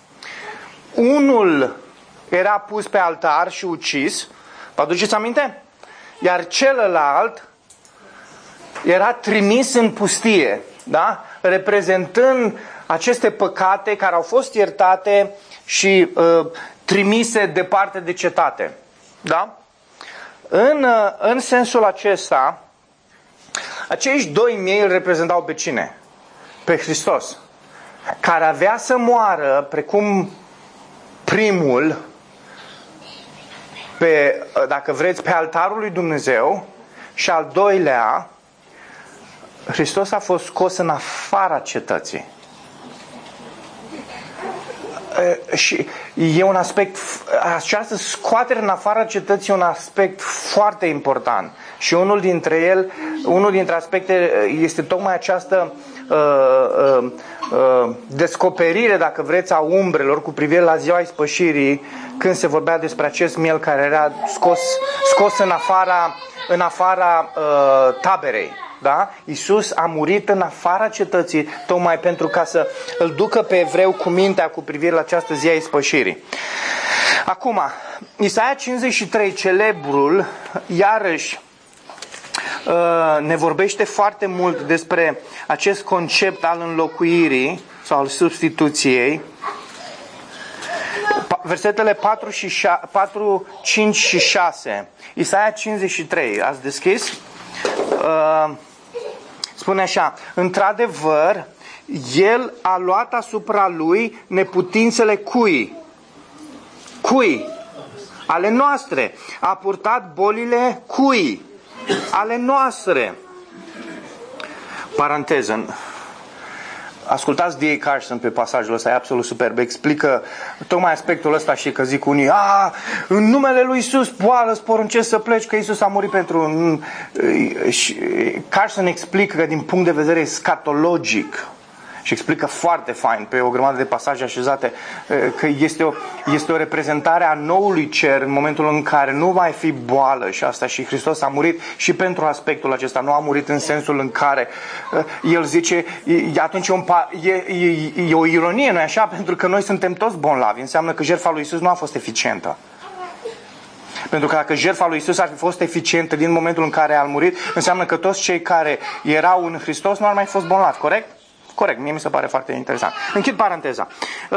Unul era pus pe altar și ucis, vă aduceți aminte? Iar celălalt era trimis în pustie, da? Reprezentând aceste păcate care au fost iertate și trimise departe de cetate, da? În sensul acesta, acești 2 miei îl reprezentau pe cine? Pe Hristos, care avea să moară precum primul pe, dacă vreți, pe altarul lui Dumnezeu, și al doilea, Hristos a fost scos în afara cetății. Și e un aspect, această scoatere în afara cetății e un aspect foarte important. Și unul dintre aspecte este tocmai această descoperire, dacă vreți, a umbrelor cu privire la ziua ispășirii, când se vorbea despre acest miel care era scos în afara taberei. Da? Iisus a murit în afara cetății tocmai pentru ca să îl ducă pe evreu cu mintea cu privire la această zi a ispășirii. Acum, Isaia 53, celebrul, iarăși ne vorbește foarte mult despre acest concept al înlocuirii sau al substituției. Versetele 4, 5 și 6. Isaia 53, ați deschis? Spune așa: într-adevăr, El a luat asupra Lui neputințele cui? Cui? Ale noastre. A purtat bolile cui? Ale noastre. Paranteză. Ascultați D.A. Carson pe pasajul ăsta, e absolut superb. Explică tocmai aspectul ăsta și că zic unii: în numele lui Iisus boală-ți poruncesc să pleci, că Iisus a murit pentru... Și Carson explică că din punct de vedere escatologic, și explică foarte fain pe o grămadă de pasaje așezate, că este o reprezentare a noului cer în momentul în care nu va fi boală și asta, și Hristos a murit și pentru aspectul acesta. Nu a murit în sensul în care el zice, atunci e o ironie, nu-i așa? Pentru că noi suntem toți bolnavi. Înseamnă că jertfa lui Iisus nu a fost eficientă. Pentru că dacă jertfa lui Iisus ar fi fost eficientă din momentul în care a murit, înseamnă că toți cei care erau în Hristos nu ar mai fost bolnavi, corect? Corect, mie mi se pare foarte interesant. Închid paranteza.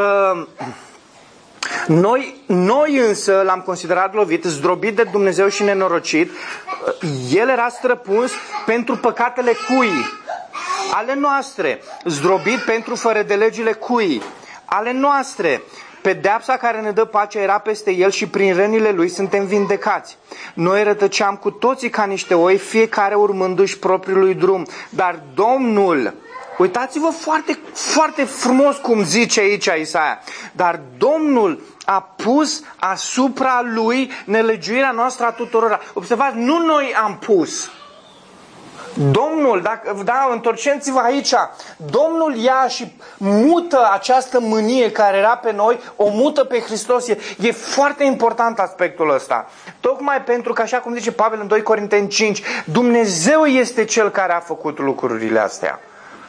Noi însă l-am considerat lovit, zdrobit de Dumnezeu și nenorocit. El era străpuns pentru păcatele cui? Ale noastre. Zdrobit pentru fără de legile cui? Ale noastre. Pedeapsa care ne dă pacea era peste el și prin rănile lui suntem vindecați. Noi rătăceam cu toții ca niște oi, fiecare urmându-și propriului drum. Dar Domnul, uitați-vă foarte, foarte frumos cum zice aici Isaia, dar Domnul a pus asupra lui nelegiuirea noastră a tuturora. Observați, nu noi am pus. Domnul, întorceți-vă aici, Domnul ia și mută această mânie care era pe noi, o mută pe Hristos. E foarte important aspectul ăsta. Tocmai pentru că, așa cum zice Pavel în 2 Corinteni 5, Dumnezeu este Cel care a făcut lucrurile astea.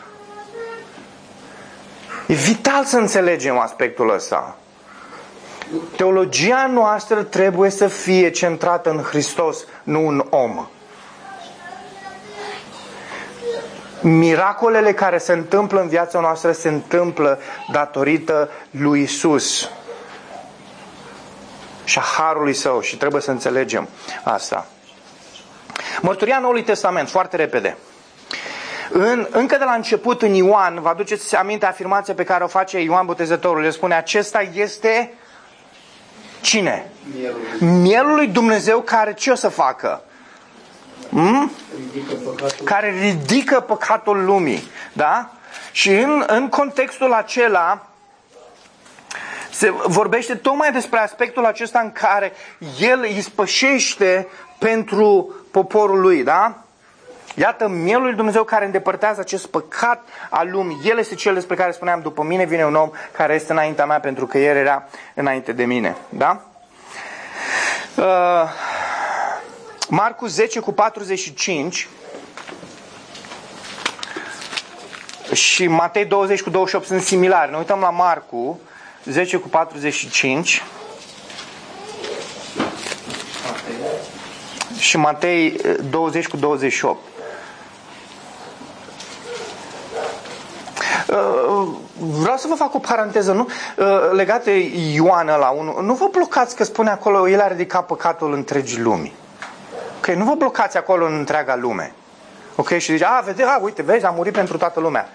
E vital să înțelegem aspectul ăsta. Teologia noastră trebuie să fie centrată în Hristos, nu în om. Miracolele care se întâmplă în viața noastră se întâmplă datorită lui Isus și a harului Său, și trebuie să înțelegem asta. Mărturia Noului Testament, foarte repede. Încă de la început în Ioan, vă aduceți aminte afirmația pe care o face Ioan Botezătorul, el spune: acesta este cine? Mielul lui Dumnezeu care ce o să facă? Care ridică păcatul lumii. Da? Și în contextul acela se vorbește tocmai despre aspectul acesta în care el ispășește pentru poporul lui. Da? Iată mielul lui Dumnezeu care îndepărtează acest păcat al lumii. El este cel despre care spuneam: după mine vine un om care este înaintea mea, pentru că el era înainte de mine. Da? Marcu 10 cu 45 și Matei 20 cu 28 sunt similari. Ne uităm la Marcu 10 cu 45 și Matei 20 cu 28. Vreau să vă fac o paranteză, nu? Legat de Ioan ăla 1. Nu vă blocați că spune acolo: el a ridicat păcatul întregii lumii. Ok, nu vă blocați acolo în întreaga lume. Ok, și zice: uite, vezi, a murit pentru toată lumea.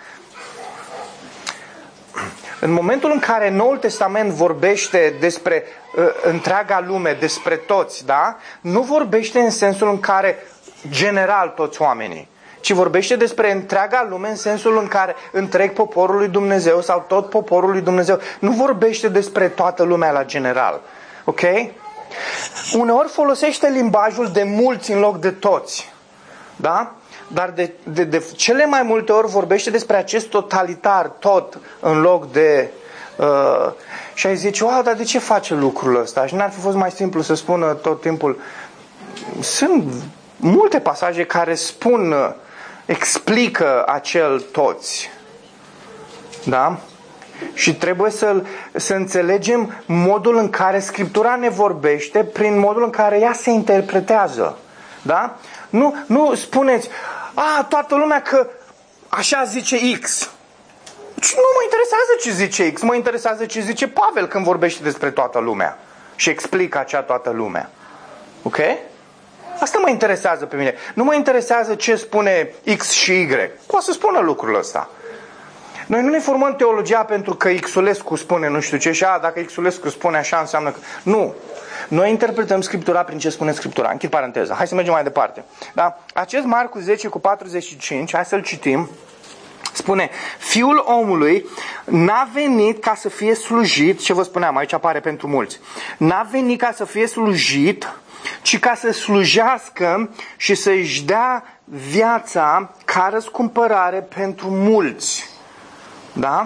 În momentul în care Noul Testament vorbește despre întreaga lume, despre toți, da? Nu vorbește în sensul în care general toți oamenii, ci vorbește despre întreaga lume în sensul în care întreg poporul lui Dumnezeu sau tot poporul lui Dumnezeu. Nu vorbește despre toată lumea la general. Ok? Uneori folosește limbajul de mulți în loc de toți. Da? Dar de cele mai multe ori vorbește despre acest totalitar, tot, în loc de... și ai zice: wow, dar de ce face lucrul ăsta? Și n-ar fi fost mai simplu să spună tot timpul... Sunt multe pasaje care explică acel toți. Da? Și trebuie să înțelegem modul în care Scriptura ne vorbește, prin modul în care ea se interpretează. Da? Nu spuneți: toată lumea că așa zice X. Nu mă interesează ce zice X, mă interesează ce zice Pavel când vorbește despre toată lumea și explică acea toată lumea. Ok? Asta mă interesează pe mine. Nu mă interesează ce spune X și Y. Poate să spună lucrul ăsta. Noi nu ne formăm teologia pentru că Xulescu spune nu știu ce și dacă Xulescu spune așa înseamnă că... Nu. Noi interpretăm Scriptura prin ce spune Scriptura. Închid paranteza. Hai să mergem mai departe. Da? Acest Marcu 10 cu 45, hai să-l citim. Spune: Fiul omului n-a venit ca să fie slujit, ce vă spuneam, aici apare pentru mulți. N-a venit ca să fie slujit, ci ca să slujească și să-și dea viața ca răscumpărare pentru mulți. Da?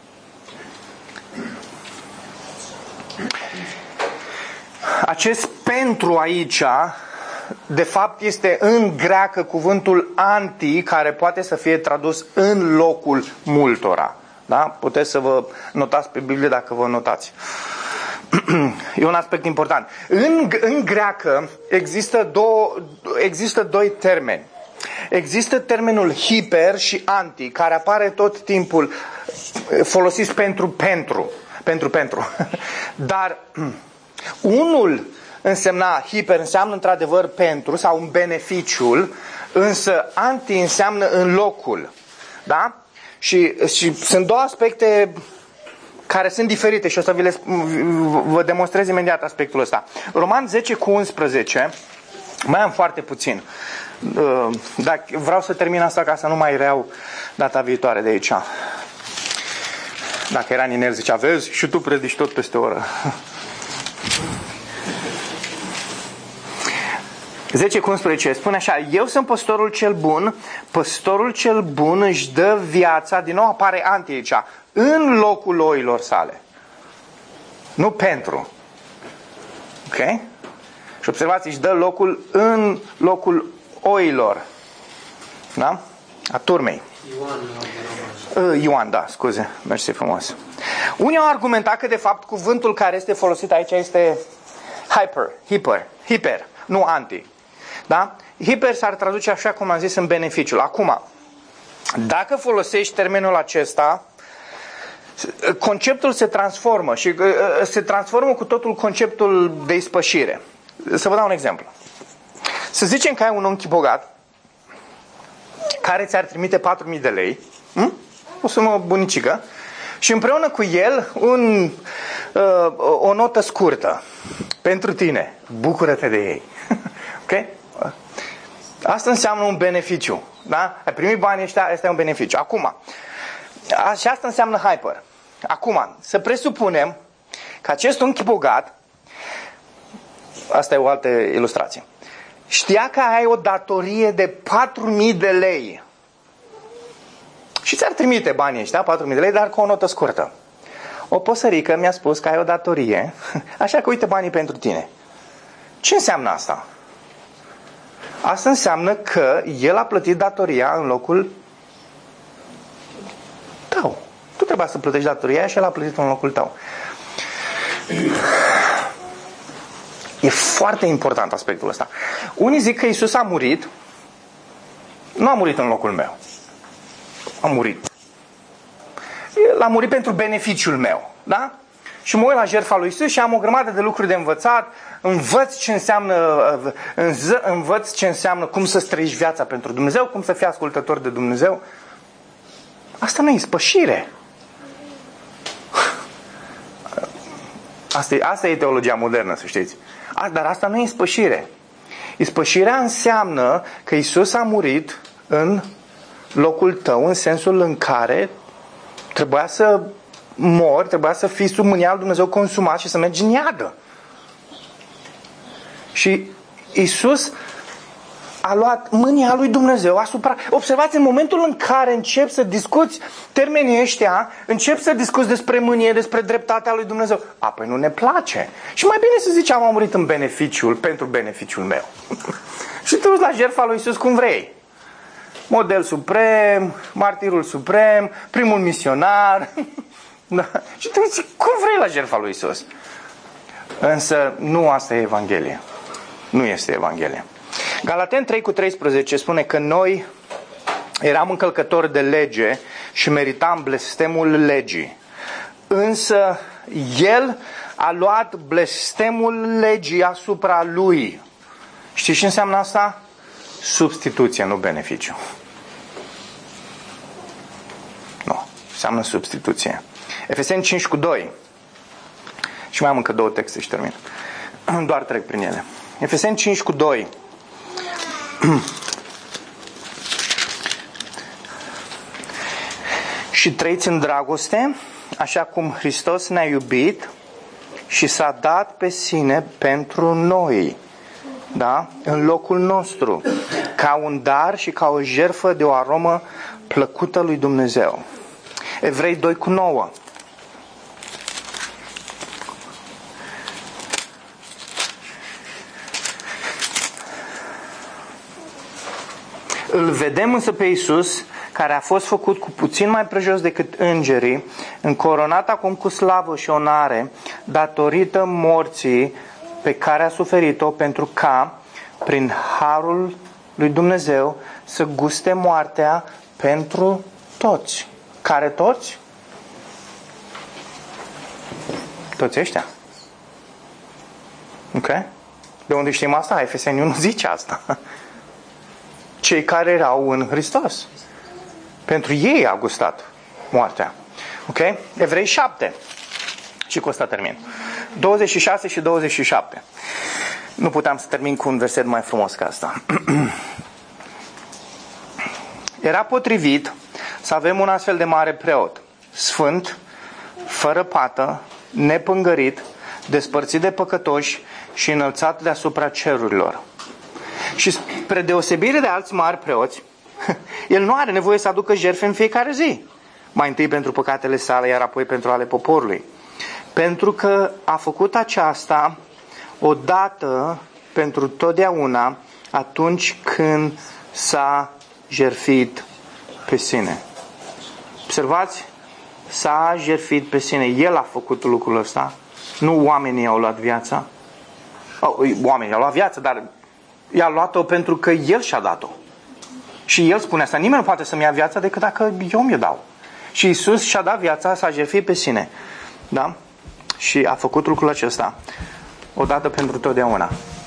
Acest pentru aici, de fapt, este în greacă cuvântul anti, care poate să fie tradus în locul multora. Da? Puteți să vă notați pe Biblie dacă vă notați. E un aspect important. În greacă există doi termeni. Există termenul hiper și anti, care apare tot timpul folosit pentru. Dar unul hiper înseamnă într-adevăr pentru sau un beneficiul, însă anti înseamnă în locul. Da? Și sunt două aspecte care sunt diferite și o să vă demonstrez imediat aspectul ăsta. Roman 10:11, mai am foarte puțin. Dar vreau să termin asta ca să nu mai reau data viitoare de aici. Dacă era Ninel zicea, vezi, și tu predici tot peste o oră. 10:11 spune așa: eu sunt păstorul cel bun își dă viața, din nou apare anti aici, în locul oilor sale. Nu pentru. Ok? Și observați, își dă locul în locul oilor. Da? A turmei. Ioan, da, scuze, mersi frumos. Unii au argumentat că de fapt cuvântul care este folosit aici este hiper, nu anti. Da? Hiper s-ar traduce așa cum am zis în beneficiul. Acum, dacă folosești termenul acesta, conceptul se transformă și se transformă cu totul conceptul de ispășire. Să vă dau un exemplu. Să zicem că ai un unchi bogat care ți-ar trimite 4.000 de lei, o sumă bunicică, și împreună cu el o notă scurtă pentru tine. Bucură-te de ei. Ok? Asta înseamnă un beneficiu. Da? Ai primit banii ăștia, asta e un beneficiu. Acum, și asta înseamnă hyper. Acum, să presupunem că acest unchi bogat, asta e o altă ilustrație, știa că ai o datorie de 4.000 de lei. Și ți-ar trimite banii ăștia, 4.000 de lei, dar cu o notă scurtă. O păsărică mi-a spus că ai o datorie, așa că uite banii pentru tine. Ce înseamnă asta? Asta înseamnă că el a plătit datoria în locul tău. Tu trebuia să plătești datoria și el a plătit în locul tău. E foarte important aspectul ăsta. Unii zic că Iisus a murit. Nu a murit în locul meu. A murit. El a murit pentru beneficiul meu. Da? Și mă uit la jertfa lui Iisus și am o grămadă de lucruri de învățat. Învăț ce înseamnă cum să trăiești viața pentru Dumnezeu, cum să fii ascultător de Dumnezeu. Asta nu e ispășire. Asta e teologia modernă, să știți. Dar asta nu e ispășire. Ispășirea înseamnă că Iisus a murit în locul tău, în sensul în care trebuia să mori, trebuia să fii sub mânia lui Dumnezeu consumat și să mergi în iadă. Și Iisus a luat mânia lui Dumnezeu asupra... Observați, în momentul în care începi să discuți termenii ăștia, începi să discuți despre mânie, despre dreptatea lui Dumnezeu. Păi nu ne place. Și mai bine să zici, am murit în pentru beneficiul meu. Și te uiți la jertfa lui Iisus cum vrei. Model suprem, martirul suprem, primul misionar. Da. Și te uiți cum vrei la jertfa lui Iisus. Însă nu asta e Evanghelia. Nu este Evanghelia. Galaten 3:13 spune că noi eram încălcători de lege și meritam blestemul legii. Însă El a luat blestemul legii asupra Lui. Știți ce înseamnă asta? Substituție, nu beneficiu. Nu, înseamnă substituție. Efeseni 5:2. Și mai am încă două texte și termin. Doar trec prin ele. Efeseni 5:2. Și trăiți în dragoste, așa cum Hristos ne-a iubit și s-a dat pe sine pentru noi, da? În locul nostru, ca un dar și ca o jertfă de o aromă plăcută lui Dumnezeu. Evrei 2:9. Îl vedem însă pe Iisus, care a fost făcut cu puțin mai prejos decât îngerii, încoronat acum cu slavă și onare, datorită morții pe care a suferit-o, pentru ca, prin harul lui Dumnezeu, să guste moartea pentru toți. Care toți? Toți ăștia. Ok? De unde știm asta? Efeseni 1 zice asta. Cei care erau în Hristos. Pentru ei a gustat moartea. Ok? Evrei 7. Și cu asta termin. 26 și 27. Nu puteam să termin cu un verset mai frumos ca asta. Era potrivit să avem un astfel de mare preot, sfânt, fără pată, nepângărit, despărțit de păcătoși și înălțat deasupra cerurilor. Și spre deosebire de alți mari preoți, el nu are nevoie să aducă jertfe în fiecare zi. Mai întâi pentru păcatele sale, iar apoi pentru ale poporului. Pentru că a făcut aceasta odată pentru totdeauna, atunci când s-a jertfit pe sine. Observați? S-a jertfit pe sine. El a făcut lucrul ăsta. Nu oamenii au luat viața. Oamenii au luat viața, dar i-a luat-o pentru că El și-a dat-o. Și El spune asta. Nimeni nu poate să-mi ia viața decât dacă eu mi-o dau. Și Iisus și-a dat viața, s-a jertfit pe sine. Da? Și a făcut lucrul acesta odată pentru totdeauna.